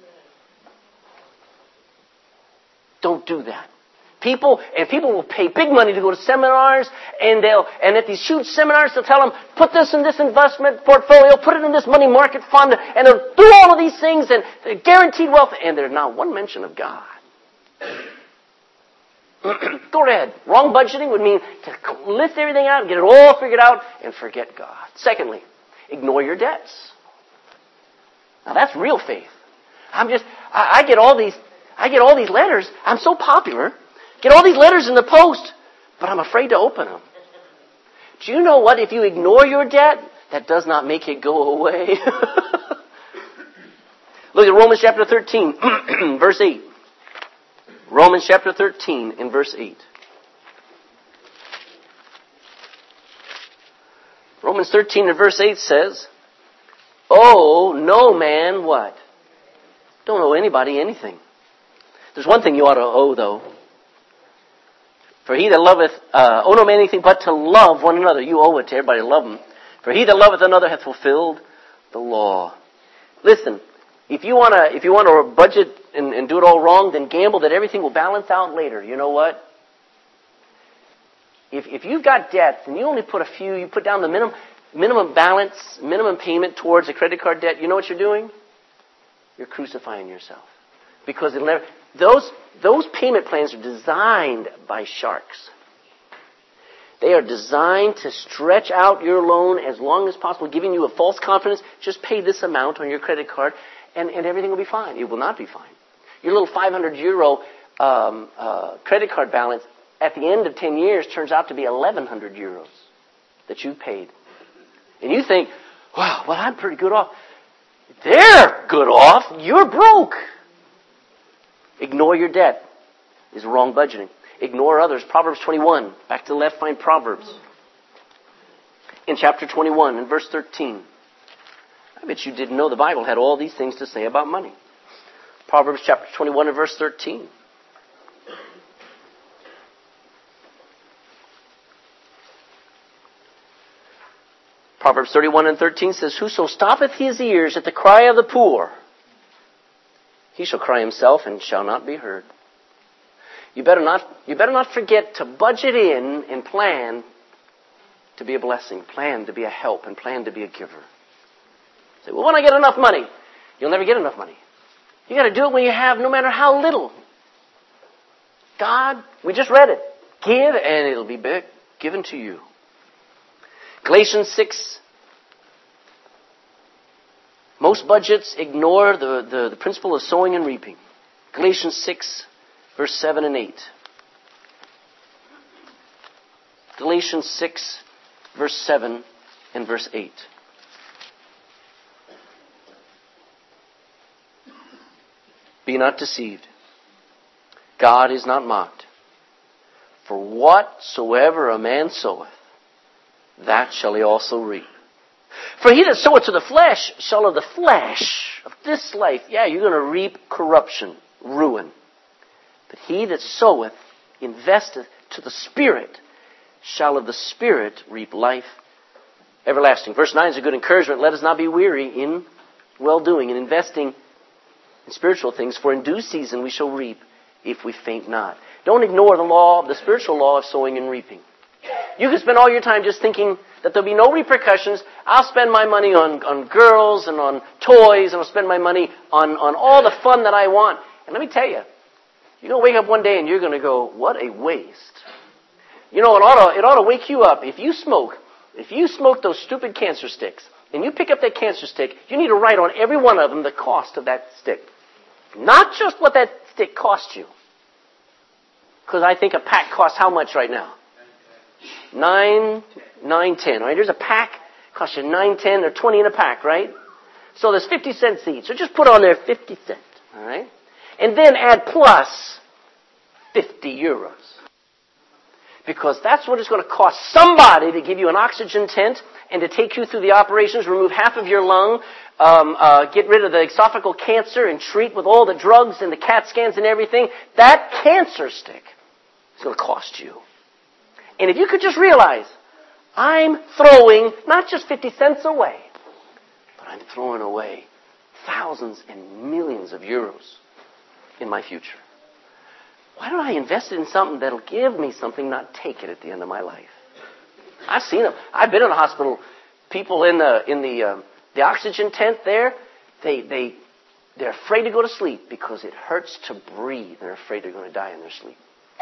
Don't do that. People will pay big money to go to seminars, and at these huge seminars they'll tell them, put this in this investment portfolio, put it in this money market fund, and they'll do all of these things and guaranteed wealth, and there's not one mention of God. Go ahead. Wrong budgeting would mean to list everything out, get it all figured out, and forget God. Secondly, ignore your debts. Now that's real faith. I get all these letters. I'm so popular. Get all these letters in the post, but I'm afraid to open them. Do you know what? If you ignore your debt, that does not make it go away. Look at Romans chapter 13, verse 8. Romans chapter 13 in verse 8. Romans 13 and verse 8 says, "Oh, no man," what? Don't owe anybody anything. There's one thing you ought to owe, though. For he that loveth, owe no man anything but to love one another. You owe it to everybody to love them. For he that loveth another hath fulfilled the law. Listen, if you want to budget and do it all wrong, then gamble that everything will balance out later. You know what? If you've got debts and you only put a few, you put down the minimum balance, minimum payment towards a credit card debt, you know what you're doing? You're crucifying yourself. Because those payment plans are designed by sharks. They are designed to stretch out your loan as long as possible, giving you a false confidence. Just pay this amount on your credit card and everything will be fine. It will not be fine. Your little 500 euro credit card balance at the end of 10 years turns out to be 1,100 euros that you paid. And you think, wow, well, I'm pretty good off. They're good off. You're broke. Ignore your debt is wrong budgeting. Ignore others. Proverbs 21. Back to the left, find Proverbs. In chapter 21, in verse 13. I bet you didn't know the Bible had all these things to say about money. Proverbs chapter 21 and verse 13. Proverbs 31 and 13 says, "Whoso stoppeth his ears at the cry of the poor, he shall cry himself and shall not be heard." You better not forget to budget in and plan to be a blessing, plan to be a help, and plan to be a giver. Say, well, when I get enough money, you'll never get enough money. You got to do it when you have, no matter how little. God, we just read it. Give and it'll be given to you. Galatians 6. Most budgets ignore the principle of sowing and reaping. Galatians 6, verse 7 and 8. Galatians 6, verse 7 and verse 8. Be not deceived. God is not mocked. For whatsoever a man soweth, that shall he also reap. For he that soweth to the flesh shall of the flesh of this life, you're going to reap corruption, ruin. But he that soweth, investeth to the Spirit, shall of the Spirit reap life everlasting. Verse 9 is a good encouragement. Let us not be weary in well-doing and investing in spiritual things, for in due season we shall reap if we faint not. Don't ignore the spiritual law of sowing and reaping. You can spend all your time just thinking that there'll be no repercussions. I'll spend my money on girls and on toys, and I'll spend my money on all the fun that I want. And let me tell you, you're going to wake up one day and you're going to go, what a waste. You know, it ought to wake you up. If you smoke those stupid cancer sticks, and you pick up that cancer stick, you need to write on every one of them the cost of that stick. Not just what that stick cost you. Because I think a pack costs how much right now? $9.10, right? There's a pack, costs you $9.10 or $20 in a pack, right? So there's 50 cents each. So just put on there 50 cents, all right? And then add plus 50 euros. Because that's what it's going to cost somebody to give you an oxygen tent and to take you through the operations, remove half of your lung, get rid of the esophageal cancer and treat with all the drugs and the CAT scans and everything. That cancer stick is going to cost you. And if you could just realize, I'm throwing not just 50 cents away, but I'm throwing away thousands and millions of euros in my future. Why don't I invest in something that'll give me something, not take it at the end of my life? I've seen them. I've been in a hospital. People in the oxygen tent there, they're afraid to go to sleep because it hurts to breathe. They're afraid they're going to die in their sleep.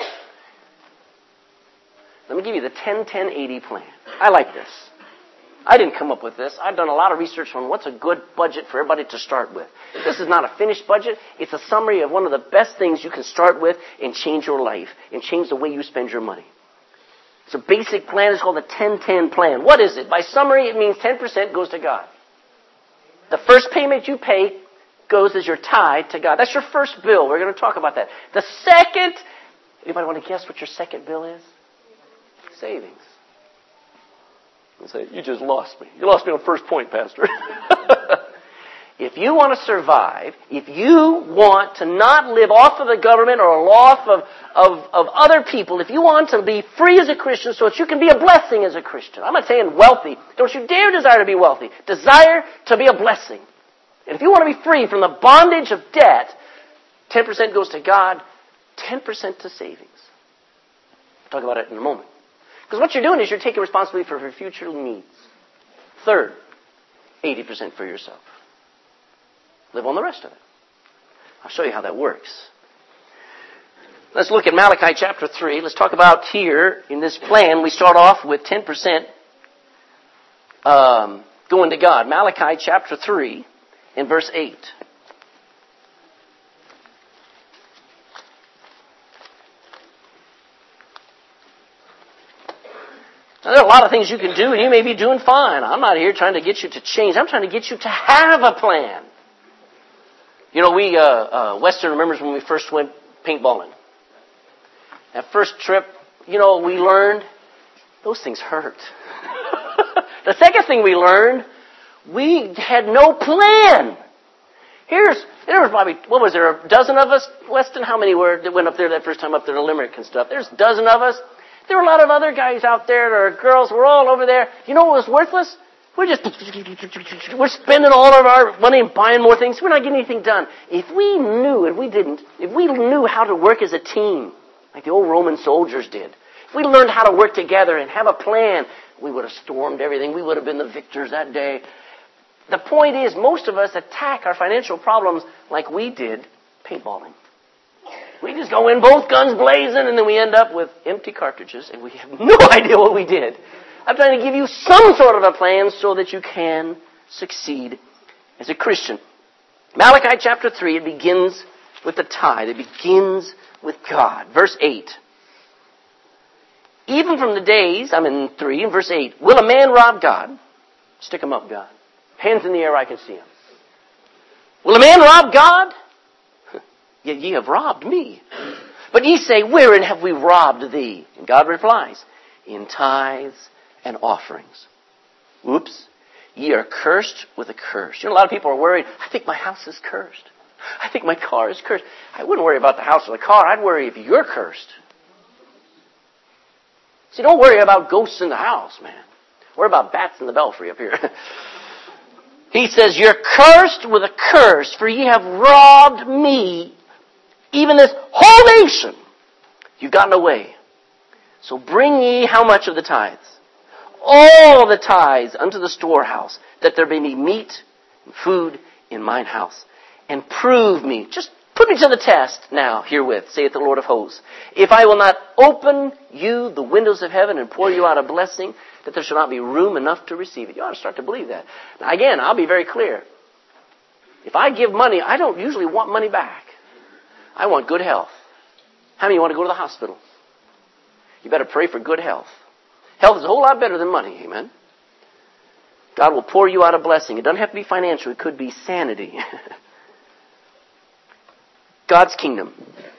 Let me give you the 10-10-80 plan. I like this. I didn't come up with this. I've done a lot of research on what's a good budget for everybody to start with. This is not a finished budget. It's a summary of one of the best things you can start with and change your life and change the way you spend your money. It's a basic plan. It's called the 10-10 plan. What is it? By summary, it means 10% goes to God. The first payment you pay goes as your tithe to God. That's your first bill. We're going to talk about that. The second, anybody want to guess what your second bill is? Savings. And say, you just lost me. You lost me on the first point, Pastor. If you want to survive, if you want to not live off of the government or off of other people, if you want to be free as a Christian so that you can be a blessing as a Christian. I'm not saying wealthy. Don't you dare desire to be wealthy. Desire to be a blessing. And if you want to be free from the bondage of debt, 10% goes to God, 10% to savings. I'll talk about it in a moment. Because what you're doing is you're taking responsibility for your future needs. Third, 80% for yourself. Live on the rest of it. I'll show you how that works. Let's look at Malachi chapter 3. Let's talk about here in this plan. We start off with 10% going to God. Malachi chapter 3 and verse 8. Now, there are a lot of things you can do, and you may be doing fine. I'm not here trying to get you to change. I'm trying to get you to have a plan. You know, we, Western remembers when we first went paintballing. That first trip, you know, we learned those things hurt. The second thing we learned, we had no plan. There was probably, what was there, a dozen of us, Weston? How many were that went up there that first time up there to Limerick and stuff? There's a dozen of us. There were a lot of other guys out there, or girls, we're all over there. You know what was worthless? We're spending all of our money and buying more things. We're not getting anything done. If we knew how to work as a team, like the old Roman soldiers did, if we learned how to work together and have a plan, we would have stormed everything. We would have been the victors that day. The point is, most of us attack our financial problems like we did paintballing. We just go in both guns blazing, and then we end up with empty cartridges, and we have no idea what we did. I'm trying to give you some sort of a plan so that you can succeed as a Christian. Malachi chapter 3, it begins with the tithe. It begins with God. Verse 8. Even from the days, I'm in 3, in verse 8, will a man rob God? Stick him up, God. Hands in the air, I can see him. Will a man rob God? Yet ye have robbed me. But ye say, wherein have we robbed thee? And God replies, in tithes and offerings. Oops. Ye are cursed with a curse. You know, a lot of people are worried, I think my house is cursed. I think my car is cursed. I wouldn't worry about the house or the car. I'd worry if you're cursed. See, don't worry about ghosts in the house, man. Worry about bats in the belfry up here. He says, you're cursed with a curse, for ye have robbed me, even this whole nation. You've gotten away. So bring ye how much of the tithes? All the tithes unto the storehouse, that there may be meat and food in mine house. And prove me, just Put me to the test now herewith, saith the Lord of hosts, if I will not open you the windows of heaven and pour you out a blessing, that there shall not be room enough to receive it. You ought to start to believe that. Now again, I'll be very clear. If I give money, I don't usually want money back. I want good health. How many want to go to the hospital? You better pray for good health. Health is a whole lot better than money, amen? God will pour you out a blessing. It doesn't have to be financial. It could be sanity. God's kingdom.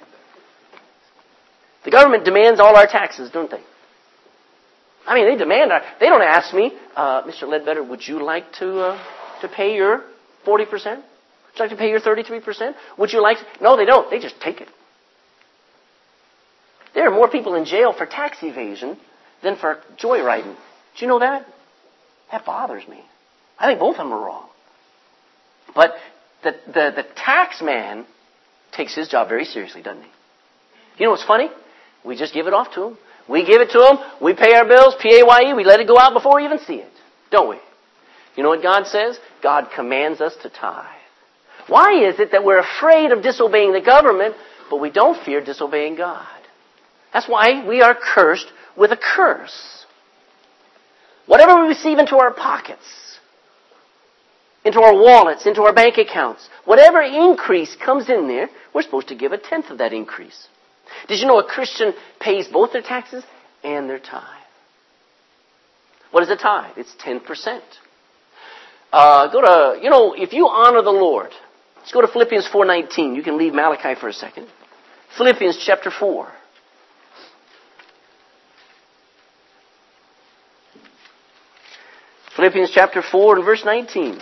The government demands all our taxes, don't they? I mean, they demand they don't ask me, Mr. Ledbetter, would you like to pay your 40%? Would you like to pay your 33%? Would you like to? No, they don't. They just take it. There are more people in jail for tax evasion than for joyriding. Do you know that? That bothers me. I think both of them are wrong. But the tax man takes his job very seriously, doesn't he? You know what's funny? We just give it off to him. We give it to him. We pay our bills, PAYE. We let it go out before we even see it. Don't we? You know what God says? God commands us to tithe. Why is it that we're afraid of disobeying the government, but we don't fear disobeying God? That's why we are cursed with a curse. Whatever we receive into our pockets, into our wallets, into our bank accounts, whatever increase comes in there, we're supposed to give 1/10 of that increase. Did you know a Christian pays both their taxes and their tithe? What is a tithe? It's 10%. If you honor the Lord, let's go to Philippians 4:19. You can leave Malachi for a second. Philippians chapter 4. Philippians chapter 4 and verse 19.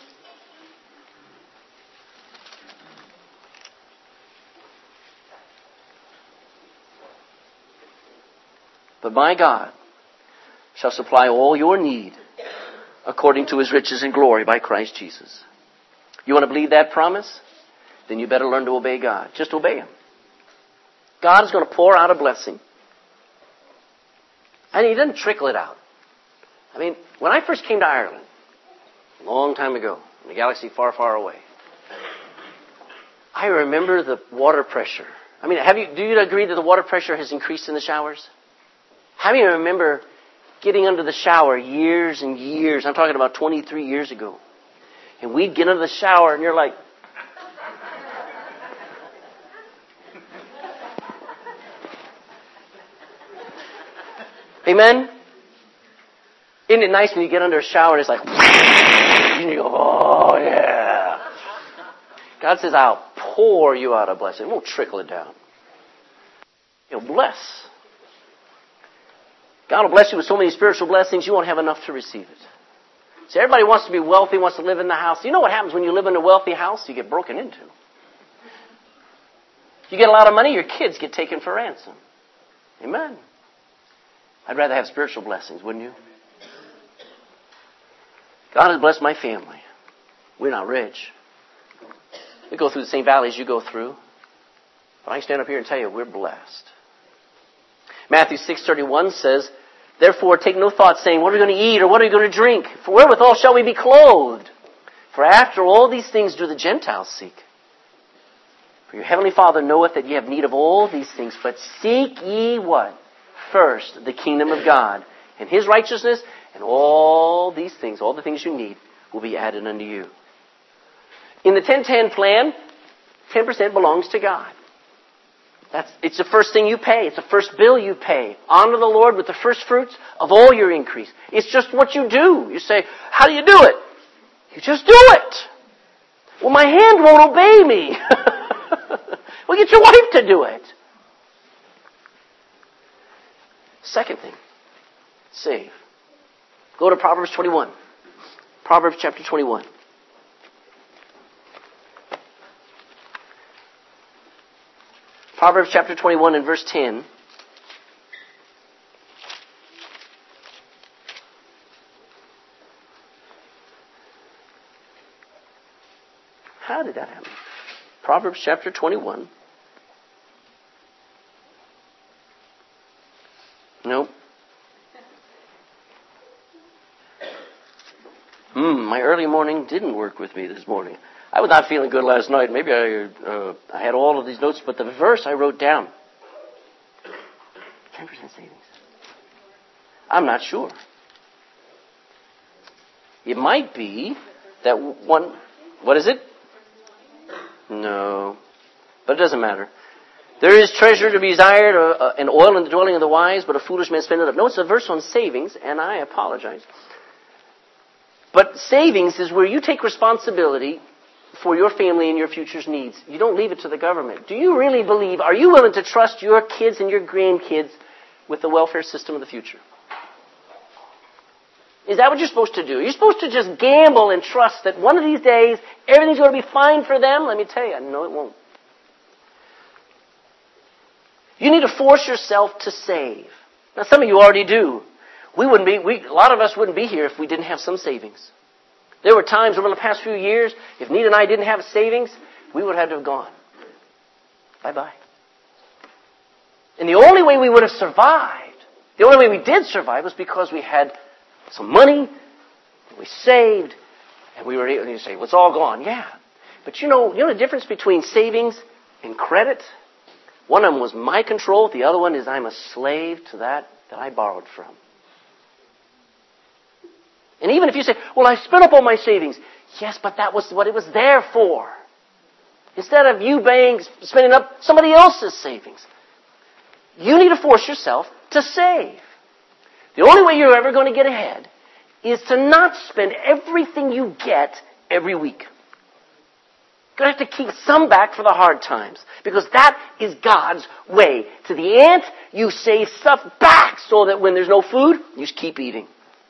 But my God shall supply all your need according to His riches and glory by Christ Jesus. You want to believe that promise? Then you better learn to obey God. Just obey Him. God is going to pour out a blessing. And He doesn't trickle it out. I mean, when I first came to Ireland, a long time ago, in a galaxy far, far away, I remember the water pressure. I mean, do you agree that the water pressure has increased in the showers? How many remember getting under the shower years and years? I'm talking about 23 years ago. And we'd get under the shower and you're like, amen? Isn't it nice when you get under a shower and it's like, and you go, oh yeah. God says, I'll pour you out a blessing. It won't trickle it down. He'll bless. God will bless you with so many spiritual blessings, you won't have enough to receive it. See, everybody wants to be wealthy, wants to live in the house. You know what happens when you live in a wealthy house? You get broken into. You get a lot of money, your kids get taken for ransom. Amen. I'd rather have spiritual blessings, wouldn't you? God has blessed my family. We're not rich. We go through the same valleys you go through. But I can stand up here and tell you, we're blessed. Matthew 6:31 says, therefore take no thought saying, what are we going to eat or what are we going to drink? For wherewithal shall we be clothed? For after all these things do the Gentiles seek. For your heavenly Father knoweth that ye have need of all these things. But seek ye what? First, the kingdom of God and His righteousness, and all these things, all the things you need, will be added unto you. In the 10-10 plan, 10% belongs to God. It's the first thing you pay. It's the first bill you pay. Honor the Lord with the first fruits of all your increase. It's just what you do. You say, how do you do it? You just do it. Well, my hand won't obey me. Well, get your wife to do it. Second thing, save. Go to Proverbs 21. Proverbs chapter 21. Proverbs chapter 21 and verse 10. How did that happen? Proverbs chapter 21. Nope. My early morning didn't work with me this morning. I was not feeling good last night. Maybe I had all of these notes, but the verse I wrote down. 10% savings. I'm not sure. It might be that one... What is it? No. But it doesn't matter. There is treasure to be desired and oil in the dwelling of the wise, but a foolish man spendeth it up. No, it's a verse on savings, and I apologize. But savings is where you take responsibility for your family and your future's needs. You don't leave it to the government. Do you really believe, are you willing to trust your kids and your grandkids with the welfare system of the future? Is that what you're supposed to do? You're supposed to just gamble and trust that one of these days everything's going to be fine for them? Let me tell you, no, it won't. You need to force yourself to save. Now, some of you already do. A lot of us wouldn't be here if we didn't have some savings. There were times over the past few years, if Nita and I didn't have savings, we would have had to have gone. Bye-bye. And the only way we would have survived, the only way we did survive was because we had some money, we saved, and we were able to say, well, it's all gone. Yeah. But you know the difference between savings and credit? One of them was my control. The other one is I'm a slave to that I borrowed from. And even if you say, well, I spent up all my savings. Yes, but that was what it was there for. Instead of you spending up somebody else's savings. You need to force yourself to save. The only way you're ever going to get ahead is to not spend everything you get every week. You're going to have to keep some back for the hard times. Because that is God's way. To the ant, you save stuff back so that when there's no food, you just keep eating.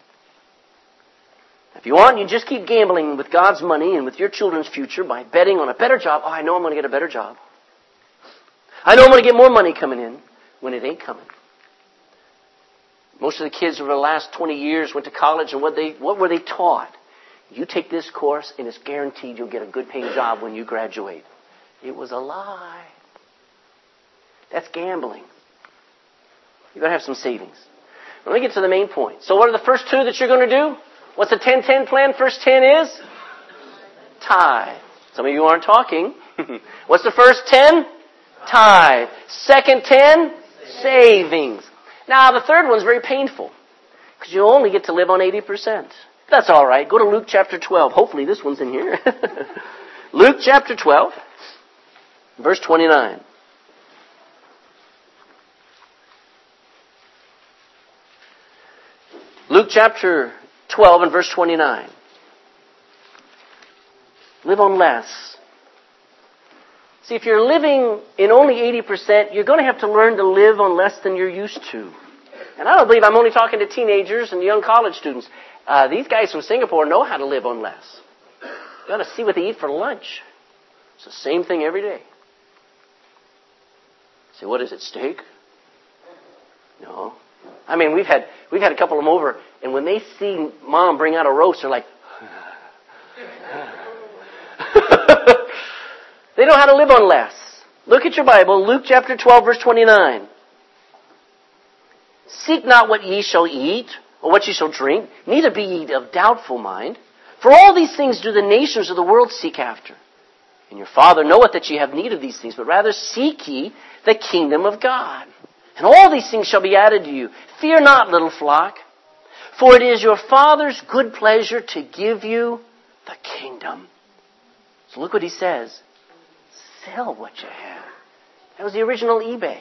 If you want, you just keep gambling with God's money and with your children's future by betting on a better job. Oh, I know I'm going to get a better job. I know I'm going to get more money coming in when it ain't coming. Most of the kids over the last 20 years went to college, and what were they taught? You take this course, and it's guaranteed you'll get a good-paying job when you graduate. It was a lie. That's gambling. You've got to have some savings. Let me get to the main point. So what are the first two that you're going to do? What's the 10-10 plan? First 10 is? Tithe. Some of you aren't talking. What's the first 10? Tithe. Second 10? Savings. Now, the third one's very painful. Because you only get to live on 80%. That's all right. Go to Luke chapter 12. Hopefully this one's in here. Luke chapter 12, verse 29. Luke chapter 12 and verse 29. Live on less. See, if you're living in only 80%, you're going to have to learn to live on less than you're used to. And I don't believe I'm only talking to teenagers and young college students. These guys from Singapore know how to live on less. You got to see what they eat for lunch. It's the same thing every day. Say, what is it, steak? No. I mean, we've had a couple of them over, and when they see Mom bring out a roast, they're like, they know how to live on less. Look at your Bible, Luke chapter 12, verse 29. Seek not what ye shall eat, or what ye shall drink, neither be ye of doubtful mind. For all these things do the nations of the world seek after. And your Father knoweth that ye have need of these things, but rather seek ye the kingdom of God. And all these things shall be added to you. Fear not, little flock, for it is your Father's good pleasure to give you the kingdom. So look what he says. Sell what you have. That was the original eBay.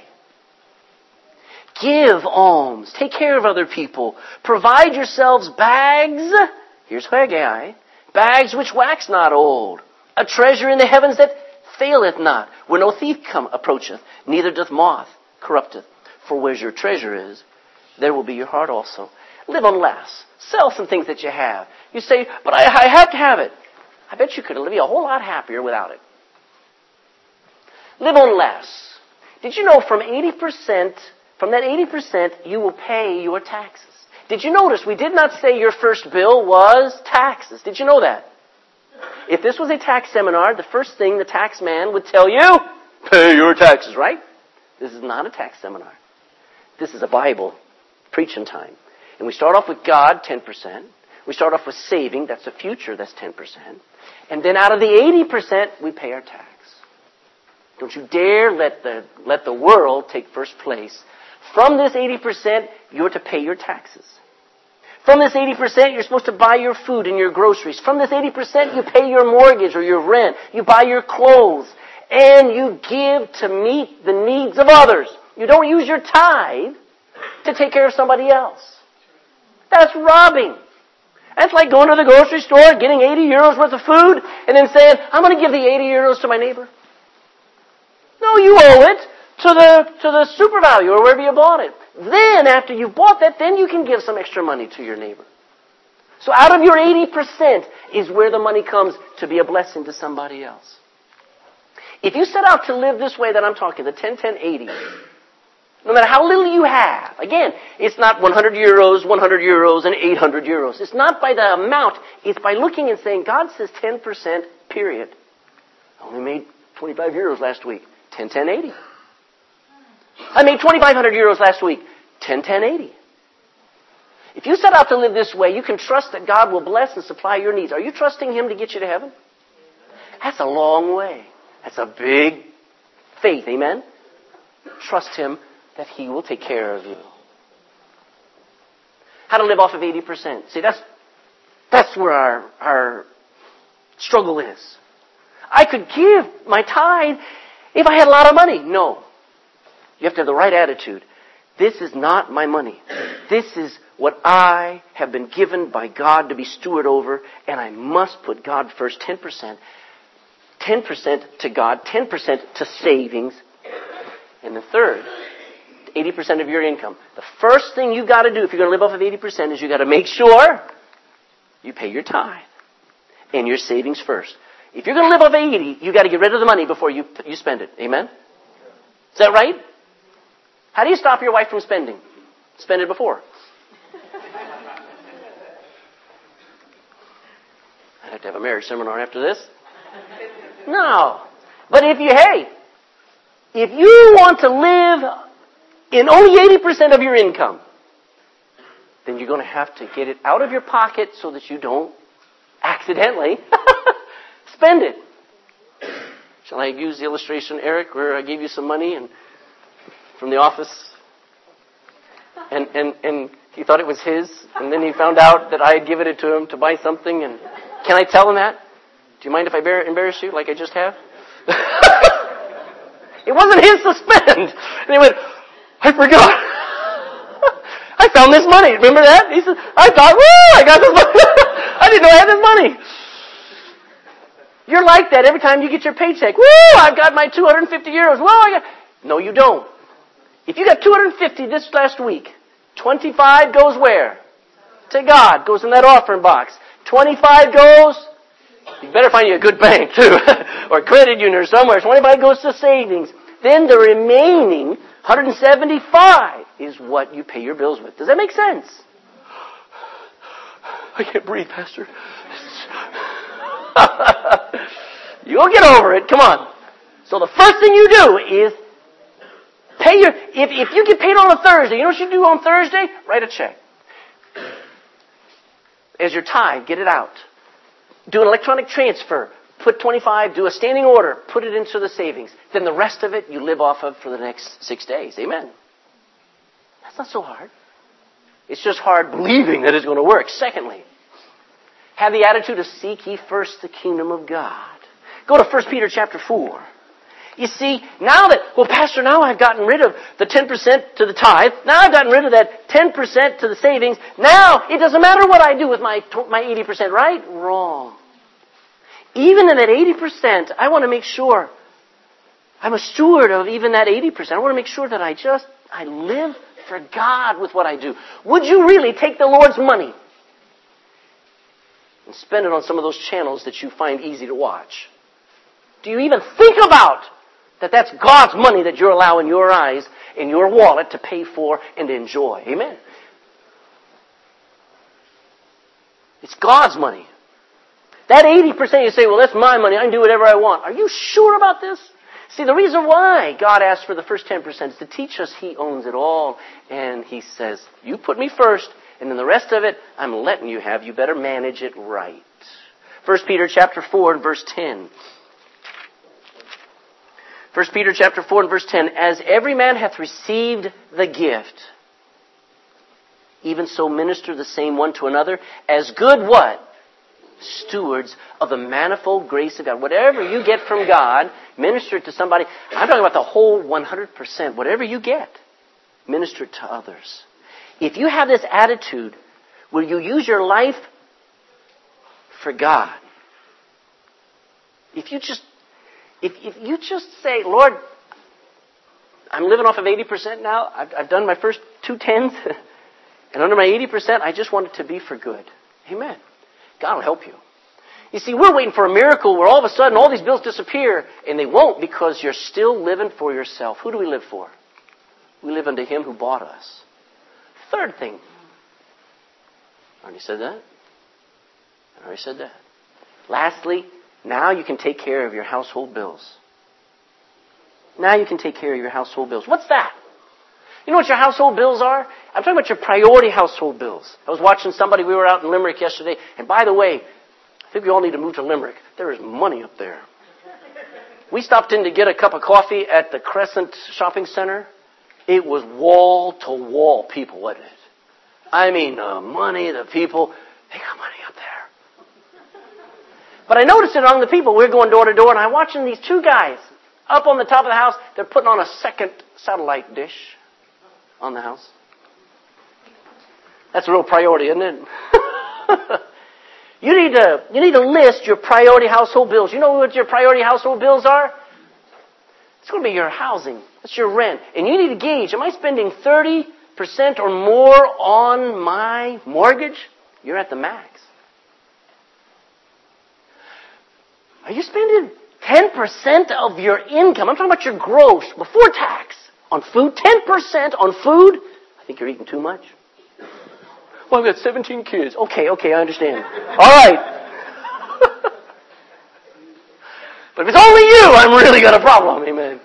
Give alms. Take care of other people. Provide yourselves bags. Here's Haggai. Bags which wax not old. A treasure in the heavens that faileth not, where no thief approacheth, neither doth moth corrupteth. For where your treasure is, there will be your heart also. Live on less. Sell some things that you have. You say, but I have to have it. I bet you could be a whole lot happier without it. Live on less. Did you know from that 80%, you will pay your taxes? Did you notice we did not say your first bill was taxes? Did you know that? If this was a tax seminar, the first thing the tax man would tell you, pay your taxes, right? This is not a tax seminar. This is a Bible preaching time. And we start off with God, 10%. We start off with saving. That's the future. That's 10%. And then out of the 80%, we pay our tax. Don't you dare let the world take first place. From this 80%, you're to pay your taxes. From this 80%, you're supposed to buy your food and your groceries. From this 80%, you pay your mortgage or your rent. You buy your clothes. And you give to meet the needs of others. You don't use your tithe to take care of somebody else. That's robbing. That's like going to the grocery store, getting 80 euros worth of food, and then saying, I'm going to give the 80 euros to my neighbor. No, you owe it to the super value or wherever you bought it. Then, after you bought that, then you can give some extra money to your neighbor. So out of your 80% is where the money comes to be a blessing to somebody else. If you set out to live this way that I'm talking, the 10-10-80, no matter how little you have, again, it's not 100 euros, and 800 euros. It's not by the amount. It's by looking and saying, God says 10%, period. I only made 25 euros last week. 10-10-80. I made 2,500 euros last week. 10-10-80. If you set out to live this way, you can trust that God will bless and supply your needs. Are you trusting Him to get you to heaven? That's a long way. That's a big faith, amen? Trust Him that He will take care of you. How to live off of 80%. See, that's where our struggle is. I could give my tithe if I had a lot of money. No. You have to have the right attitude. This is not my money. This is what I have been given by God to be steward over, and I must put God first. 10%. 10% to God, 10% to savings, and the third, 80% of your income. The first thing you got to do if you're going to live off of 80% is you got to make sure you pay your tithe and your savings first. If you're going to live off 80, you got to get rid of the money before you spend it. Amen? Is that right? How do you stop your wife from spending? Spend it before. I'd have to have a marriage seminar after this. No. But if you want to live in only 80% of your income, then you're going to have to get it out of your pocket so that you don't accidentally spend it. Shall I use the illustration, Eric, where I gave you some money and from the office and he thought it was his, and then he found out that I had given it to him to buy something, and can I tell him that? Do you mind if I embarrass you like I just have? It wasn't his to spend. And he went, I forgot. I found this money. Remember that? He said, I thought, woo, I got this money. I didn't know I had this money. You're like that every time you get your paycheck. Woo, I've got my 250 euros. Well, No, you don't. If you got 250 this last week, 25 goes where? To God. Goes in that offering box. 25 goes... You better find you a good bank, too, or a credit union or somewhere. 25 goes to savings. Then the remaining 175 is what you pay your bills with. Does that make sense? I can't breathe, Pastor. You'll get over it. Come on. So the first thing you do is pay your... If you get paid on a Thursday, you know what you do on Thursday? Write a check. As your tithe, get it out. Do an electronic transfer. Put 25, do a standing order. Put it into the savings. Then the rest of it you live off of for the next 6 days. Amen. That's not so hard. It's just hard believing that it's going to work. Secondly, have the attitude of seek ye first the kingdom of God. Go to 1 Peter chapter 4. You see, now that, well, Pastor, now I've gotten rid of the 10% to the tithe. Now I've gotten rid of that 10% to the savings. Now it doesn't matter what I do with my 80%, right? Wrong. Even in that 80%, I want to make sure I'm a steward of even that 80%. I want to make sure that I live for God with what I do. Would you really take the Lord's money and spend it on some of those channels that you find easy to watch? Do you even think about that that's God's money that you're allowing your eyes and your wallet to pay for and to enjoy? Amen. It's God's money. That 80% you say, well, that's my money. I can do whatever I want. Are you sure about this? See, the reason why God asked for the first 10% is to teach us He owns it all. And He says, you put me first, And then the rest of it, I'm letting you have. You better manage it right. 1 Peter chapter 4 and verse 10. 1 Peter chapter 4 and verse 10. As every man hath received the gift, even so minister the same one to another, as good what? Stewards of the manifold grace of God. Whatever you get from God, minister it to somebody. I'm talking about the whole 100%. Whatever you get, minister it to others. If you have this attitude where you use your life for God, if you just say, Lord, I'm living off of 80% now. I've done my first 2 tens, and under my 80%, I just want it to be for good. Amen. God will help you. You see, we're waiting for a miracle where all of a sudden all these bills disappear, and they won't because you're still living for yourself. Who do we live for? We live unto Him who bought us. Third thing. I already said that. Lastly, now you can take care of your household bills. What's that? You know what your household bills are? I'm talking about your priority household bills. I was watching somebody, we were out in Limerick yesterday, and by the way, I think we all need to move to Limerick. There is money up there. We stopped in to get a cup of coffee at the Crescent Shopping Center. It was wall-to-wall people, wasn't it? I mean, the money, the people, they got money up there. But I noticed it among the people. We're going door to door, and I'm watching these 2 guys up on the top of the house. They're putting on a second satellite dish on the house. That's a real priority, isn't it? You need to list your priority household bills. You know what your priority household bills are? It's going to be your housing. That's your rent. And you need to gauge, am I spending 30% or more on my mortgage? You're at the max. Are you spending 10% of your income? I'm talking about your gross, before tax, on food. 10% on food? I think you're eating too much. Well, I've got 17 kids. Okay, I understand. All right. But if it's only you, I'm really got a problem. Amen.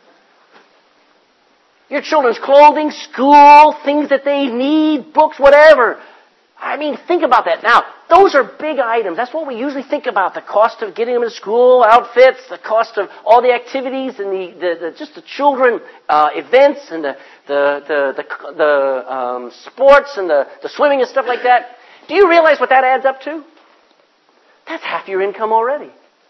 Your children's clothing, school, things that they need, books, whatever. I mean, think about that. Now, those are big items. That's what we usually think about. The cost of getting them to school, outfits, the cost of all the activities and just the children events and the sports and the swimming and stuff like that. Do you realize what that adds up to? That's half your income already.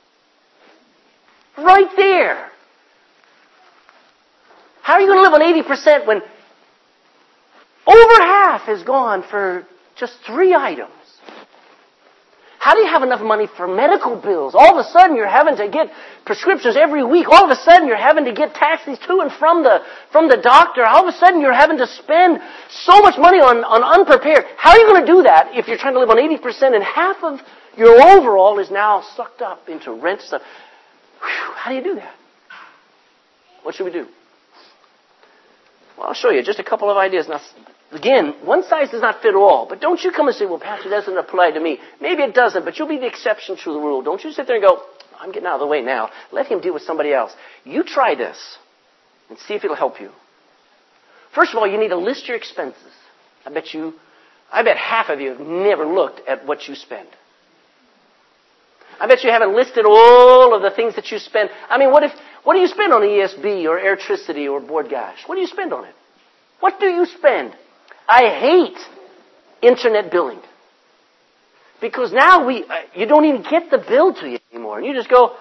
Right there. How are you going to live on 80% when over half is gone for just 3 items? How do you have enough money for medical bills? All of a sudden you're having to get prescriptions every week. All of a sudden you're having to get taxis to and from the doctor. All of a sudden you're having to spend so much money on unprepared. How are you going to do that if you're trying to live on 80% and half of your overall is now sucked up into rent stuff? Whew, how do you do that? What should we do? Well, I'll show you just a couple of ideas. Now, again, one size does not fit all. But don't you come and say, well, Pastor, that doesn't apply to me. Maybe it doesn't, but you'll be the exception to the rule. Don't you sit there and go, I'm getting out of the way now. Let him deal with somebody else. You try this and see if it'll help you. First of all, you need to list your expenses. I bet half of you have never looked at what you spend. I bet you haven't listed all of the things that you spend. I mean, what do you spend on ESB or Airtricity or Board Gosh? What do you spend on it? What do you spend? I hate internet billing. Because now you don't even get the bill to you anymore. And you just go,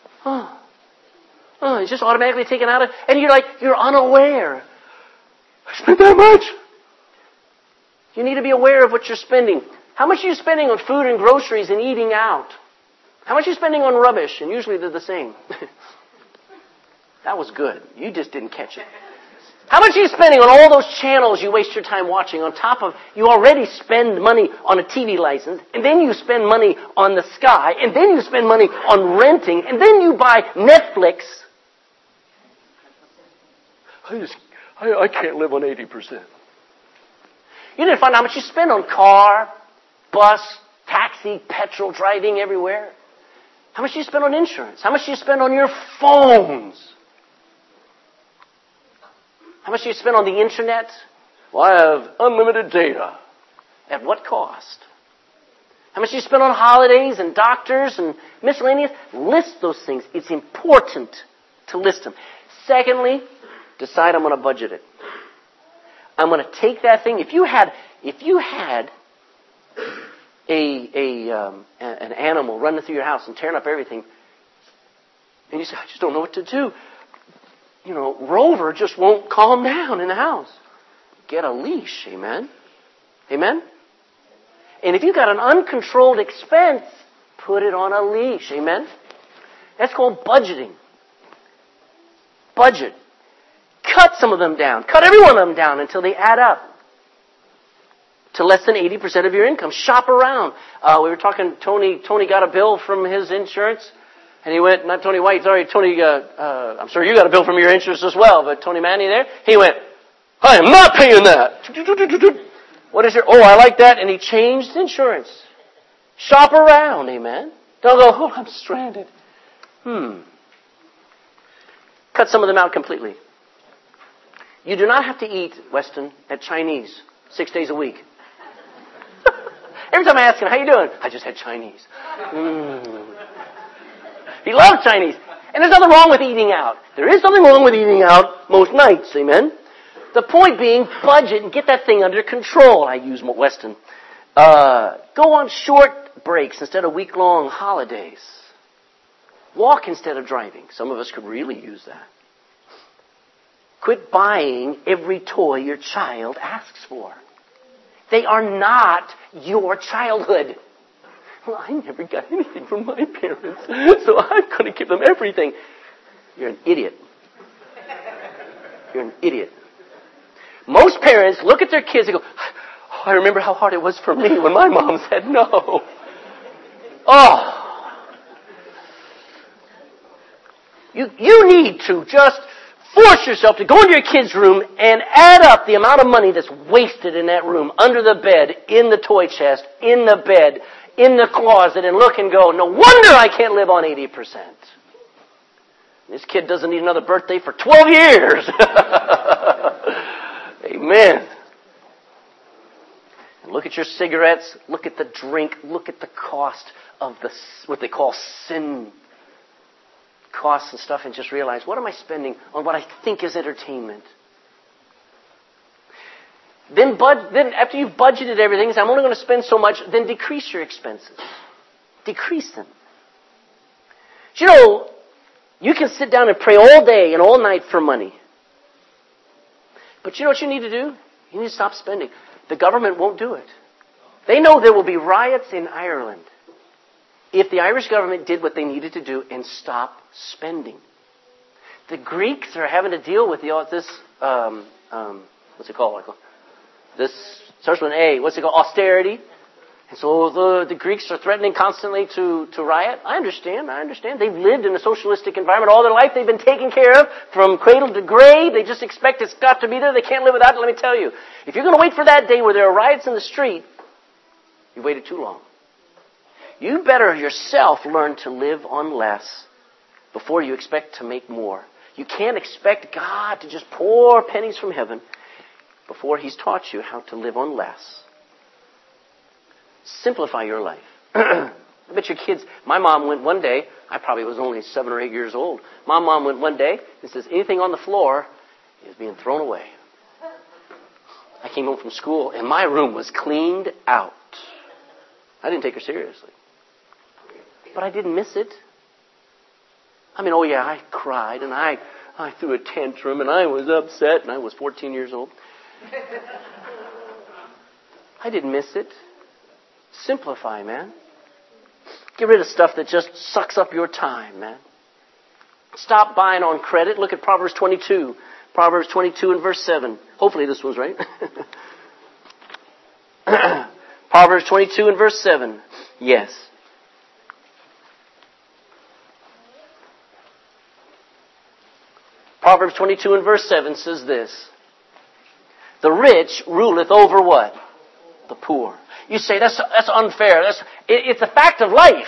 it's just automatically taken out of, and you're unaware. I spent that much. You need to be aware of what you're spending. How much are you spending on food and groceries and eating out? How much are you spending on rubbish? And usually they're the same. That was good. You just didn't catch it. How much are you spending on all those channels you waste your time watching on top of, you already spend money on a TV license, and then you spend money on the Sky, and then you spend money on renting, and then you buy Netflix. I can't live on 80%. You didn't find out how much you spend on car, bus, taxi, petrol, driving everywhere. How much do you spend on insurance? How much do you spend on your phones? How much do you spend on the internet? Well, I have unlimited data. At what cost? How much you spend on holidays and doctors and miscellaneous? List those things. It's important to list them. Secondly, decide I'm going to budget it. I'm going to take that thing. If you had an animal running through your house and tearing up everything, and you say, I just don't know what to do. Rover just won't calm down in the house. Get a leash, amen? Amen? And if you've got an uncontrolled expense, put it on a leash, amen? That's called budgeting. Budget. Cut some of them down. Cut every one of them down until they add up to less than 80% of your income. Shop around. We were talking, Tony got a bill from his insurance, and he went, not Tony White, sorry, Tony, I'm sure you got a bill from your insurance as well, but Tony Manny there, he went, I am not paying that. What is I like that, and he changed insurance. Shop around, amen? Don't go, I'm stranded. Cut some of them out completely. You do not have to eat, Weston, at Chinese 6 days a week. Every time I ask him, how you doing? I just had Chinese. He loves Chinese. And there's nothing wrong with eating out. There is something wrong with eating out most nights, amen? The point being, budget and get that thing under control. I use Weston. Go on short breaks instead of week-long holidays. Walk instead of driving. Some of us could really use that. Quit buying every toy your child asks for. They are not your childhood. Well, I never got anything from my parents, so I'm going to give them everything. You're an idiot. You're an idiot. Most parents look at their kids and go, I remember how hard it was for me when my mom said no. You need to just force yourself to go into your kid's room and add up the amount of money that's wasted in that room, under the bed, in the toy chest, in the bed, in the closet, and look and go, no wonder I can't live on 80%. This kid doesn't need another birthday for 12 years. Amen. And look at your cigarettes, look at the drink, look at the cost of what they call sin costs and stuff, and just realize, what am I spending on what I think is entertainment? Then after you've budgeted everything, say, I'm only going to spend so much, then decrease your expenses. Decrease them. You can sit down and pray all day and all night for money. But you know what you need to do? You need to stop spending. The government won't do it. They know there will be riots in Ireland if the Irish government did what they needed to do and stop spending. The Greeks are having to deal with this, what's it called? This starts with an A. What's it called? Austerity. And so the Greeks are threatening constantly to riot. I understand. They've lived in a socialistic environment all their life. They've been taken care of from cradle to grave. They just expect it's got to be there. They can't live without it. Let me tell you, if you're going to wait for that day where there are riots in the street, you waited too long. You better yourself learn to live on less before you expect to make more. You can't expect God to just pour pennies from heaven before He's taught you how to live on less. Simplify your life. I bet your kids, my mom went one day, I probably was only 7 or 8 years old. My mom went one day and says, anything on the floor is being thrown away. I came home from school and my room was cleaned out. I didn't take her seriously. But I didn't miss it. I cried and I threw a tantrum and I was upset and I was 14 years old. I didn't miss it. Simplify, man. Get rid of stuff that just sucks up your time, man. Stop buying on credit. Look at Proverbs 22. Proverbs 22 and verse 7. Hopefully this one's right. Proverbs 22 and verse 7. Yes. Proverbs 22 and verse 7 says this. The rich ruleth over what? The poor. You say, that's unfair. It's a fact of life.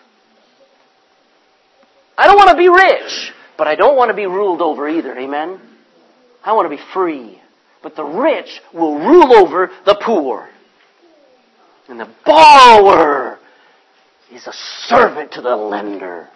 I don't want to be rich, but I don't want to be ruled over either. Amen? I want to be free. But the rich will rule over the poor. And the borrower is a servant to the lender.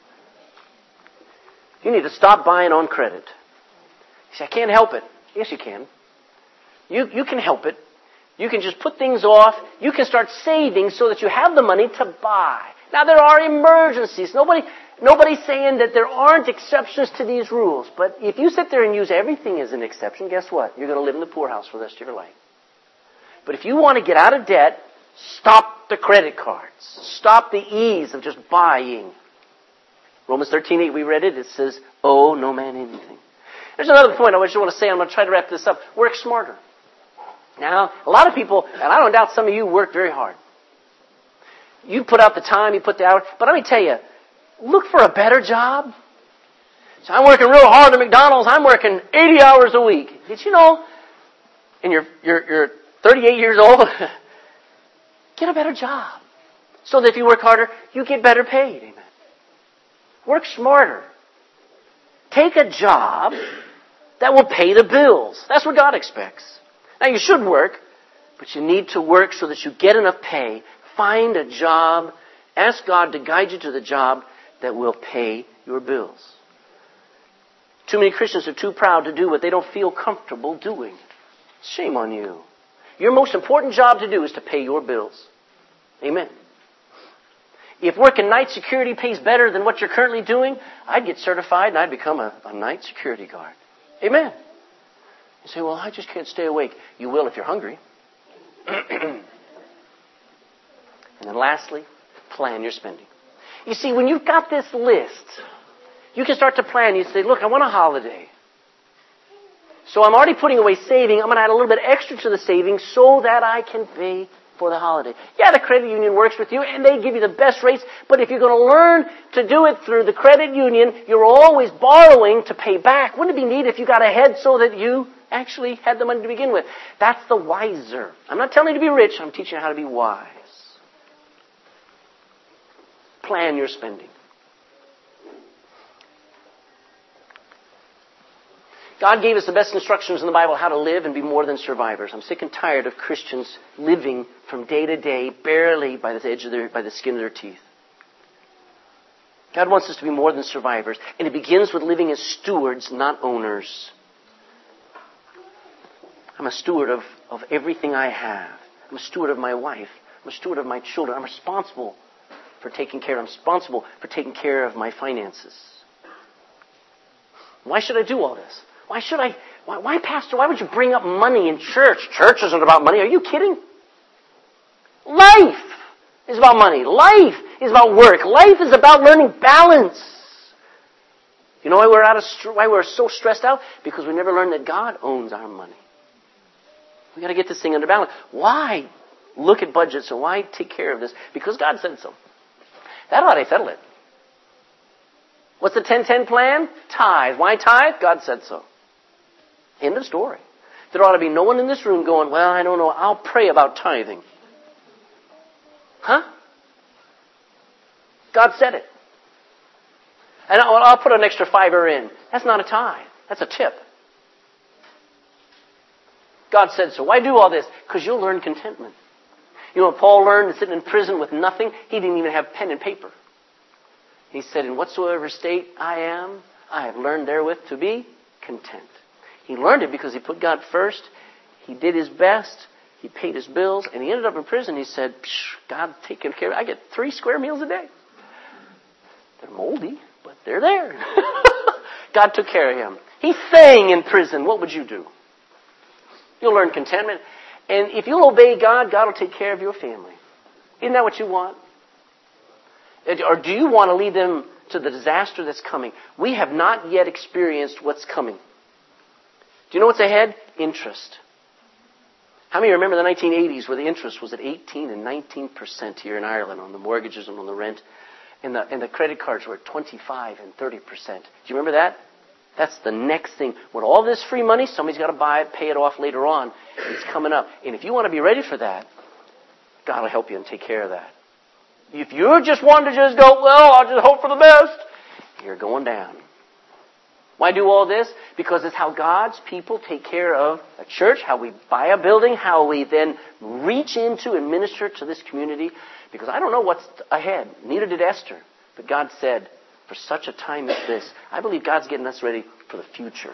You need to stop buying on credit. You say, I can't help it. Yes, you can. You can help it. You can just put things off. You can start saving so that you have the money to buy. Now, there are emergencies. Nobody's saying that there aren't exceptions to these rules. But if you sit there and use everything as an exception, guess what? You're going to live in the poorhouse for the rest of your life. But if you want to get out of debt, stop the credit cards. Stop the ease of just buying. Romans 13:8, we read it. It says, owe no man anything. There's another point I just want to say. I'm going to try to wrap this up. Work smarter. Now, a lot of people, and I don't doubt some of you, work very hard. You put out the time, you put the hours. But let me tell you, look for a better job. So I'm working real hard at McDonald's. I'm working 80 hours a week. Did you know? And you're 38 years old. Get a better job. So that if you work harder, you get better paid. Amen. Work smarter. Take a job that will pay the bills. That's what God expects. Now, you should work, but you need to work so that you get enough pay. Find a job. Ask God to guide you to the job that will pay your bills. Too many Christians are too proud to do what they don't feel comfortable doing. Shame on you. Your most important job to do is to pay your bills. Amen. If working night security pays better than what you're currently doing, I'd get certified and I'd become a night security guard. Amen. You say, well, I just can't stay awake. You will if you're hungry. And then lastly, plan your spending. You see, when you've got this list, you can start to plan. You say, look, I want a holiday. So I'm already putting away saving. I'm going to add a little bit extra to the savings so that I can pay for the holiday. Yeah, the credit union works with you and they give you the best rates. But if you're going to learn to do it through the credit union, you're always borrowing to pay back. Wouldn't it be neat if you got ahead so that you actually had the money to begin with? That's the wiser. I'm not telling you to be rich. I'm teaching you how to be wise. Plan your spending. God gave us the best instructions in the Bible how to live and be more than survivors. I'm sick and tired of Christians living from day to day, barely by the skin of their teeth. God wants us to be more than survivors, and it begins with living as stewards, not owners. I'm a steward of everything I have. I'm a steward of my wife. I'm a steward of my children. I'm responsible for taking care. I'm responsible for taking care of my finances. Why should I do all this? Why should I? Why, Pastor? Why would you bring up money in church? Church isn't about money. Are you kidding? Life is about money. Life is about work. Life is about learning balance. You know why we're so stressed out? Because we never learned that God owns our money. We got to get this thing under balance. Why look at budgets and why take care of this? Because God said so. That's how they settle it. What's the 10-10 plan? Tithe. Why tithe? God said so. End of story. There ought to be no one in this room going, well, I don't know, I'll pray about tithing. Huh? God said it. And I'll put an extra $5 in. That's not a tithe. That's a tip. God said so. Why do all this? Because you'll learn contentment. You know what Paul learned sitting in prison with nothing? He didn't even have pen and paper. He said, in whatsoever state I am, I have learned therewith to be content. He learned it because he put God first. He did his best. He paid his bills. And he ended up in prison. He said, God's taking care of it. I get 3 square meals a day. They're moldy, but they're there. God took care of him. He sang in prison. What would you do? You'll learn contentment. And if you'll obey God, God will take care of your family. Isn't that what you want? Or do you want to lead them to the disaster that's coming? We have not yet experienced what's coming. Do you know what's ahead? Interest. How many remember the 1980s where the interest was at 18 and 19% here in Ireland on the mortgages and on the rent? And the credit cards were at 25 and 30%. Do you remember that? That's the next thing. When all this free money, somebody's got to buy it, pay it off later on. It's coming up. And if you want to be ready for that, God will help you and take care of that. If you're just wanting to just go, well, I'll just hope for the best, you're going down. Why do all this? Because it's how God's people take care of a church, how we buy a building, how we then reach into and minister to this community. Because I don't know what's ahead. Neither did Esther. But God said, for such a time as this, I believe God's getting us ready for the future.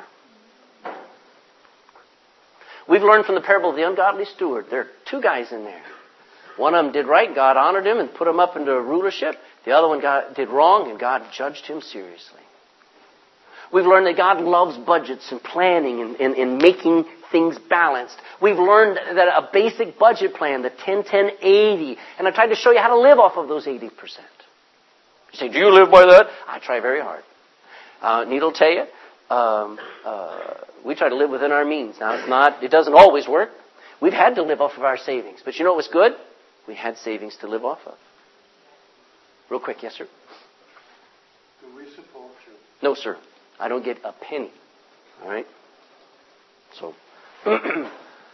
We've learned from the parable of the ungodly steward. There are two guys in there. One of them did right, God honored him and put him up into rulership. The other one did wrong, and God judged him seriously. We've learned that God loves budgets and planning and making things balanced. We've learned that a basic budget plan, the 10-10-80, and I tried to show you how to live off of those 80%. You say, do you live by that? I try very hard. Need will tell you, we try to live within our means. Now, it doesn't always work. We've had to live off of our savings. But you know what was good? We had savings to live off of. Real quick, yes, sir? Do we support you? No, sir. I don't get a penny. All right? So, for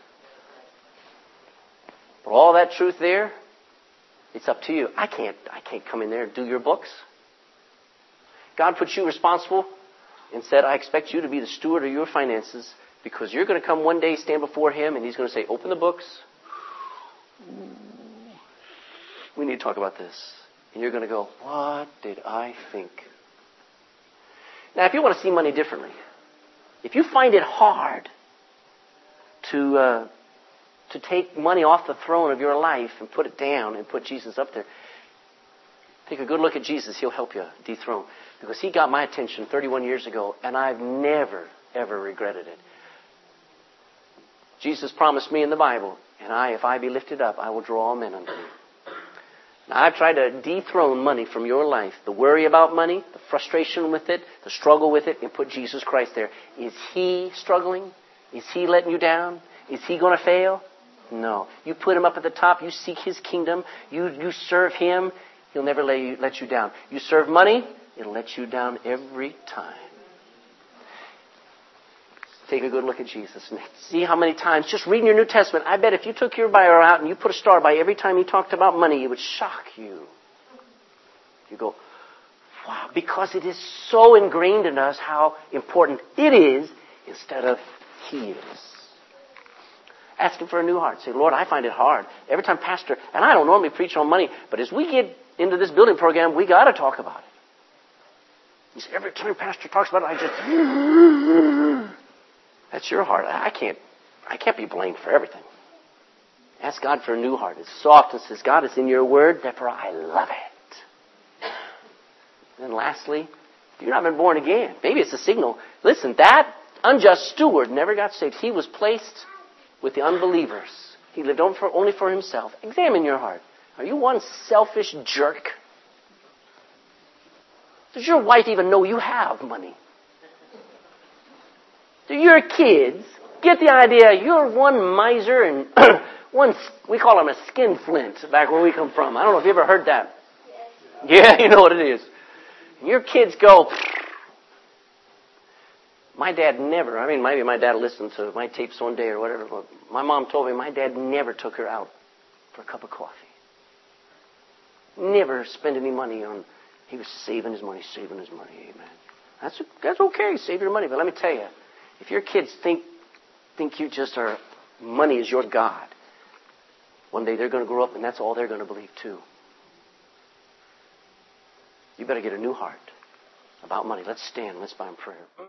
all that truth there, it's up to you. I can't come in there and do your books. God put you responsible and said, I expect you to be the steward of your finances because you're going to come one day, stand before Him, and He's going to say, open the books. We need to talk about this. And you're going to go, what did I think? Now, if you want to see money differently, if you find it hard to take money off the throne of your life and put it down and put Jesus up there, take a good look at Jesus. He'll help you dethrone. Because He got my attention 31 years ago, and I've never, ever regretted it. Jesus promised me in the Bible, and if I be lifted up, I will draw all men unto me. Now, I've tried to dethrone money from your life. The worry about money, the frustration with it, the struggle with it, and put Jesus Christ there. Is He struggling? Is He letting you down? Is He going to fail? No. You put Him up at the top. You seek His kingdom. You serve Him. He'll never let you down. You serve money, it'll let you down every time. Take a good look at Jesus and see how many times, just reading your New Testament, I bet if you took your Bible out and you put a star by every time He talked about money, it would shock you. You go, wow, because it is so ingrained in us how important it is instead of He is. Ask Him for a new heart. Say, Lord, I find it hard. Every time Pastor, and I don't normally preach on money, but as we get into this building program, we got to talk about it. He said, every time Pastor talks about it, I just... That's your heart. I can't be blamed for everything. Ask God for a new heart. It's soft and says, God, it's in your word, therefore I love it. And then lastly, if you've not been born again, maybe it's a signal. Listen, that unjust steward never got saved. He was placed with the unbelievers. He lived only for himself. Examine your heart. Are you one selfish jerk? Does your wife even know you have money? Do your kids get the idea you're one miser and one, we call him a skinflint back where we come from. I don't know if you ever heard that. Yes. Yeah, you know what it is. And your kids go, my dad never, maybe my dad listened to my tapes one day or whatever, but my mom told me my dad never took her out for a cup of coffee. Never spent any money on, he was saving his money. Amen. That's okay, save your money, but let me tell you, if your kids think you just are, money is your God, one day they're going to grow up and that's all they're going to believe too. You better get a new heart about money. Let's stand. Let's bow in prayer.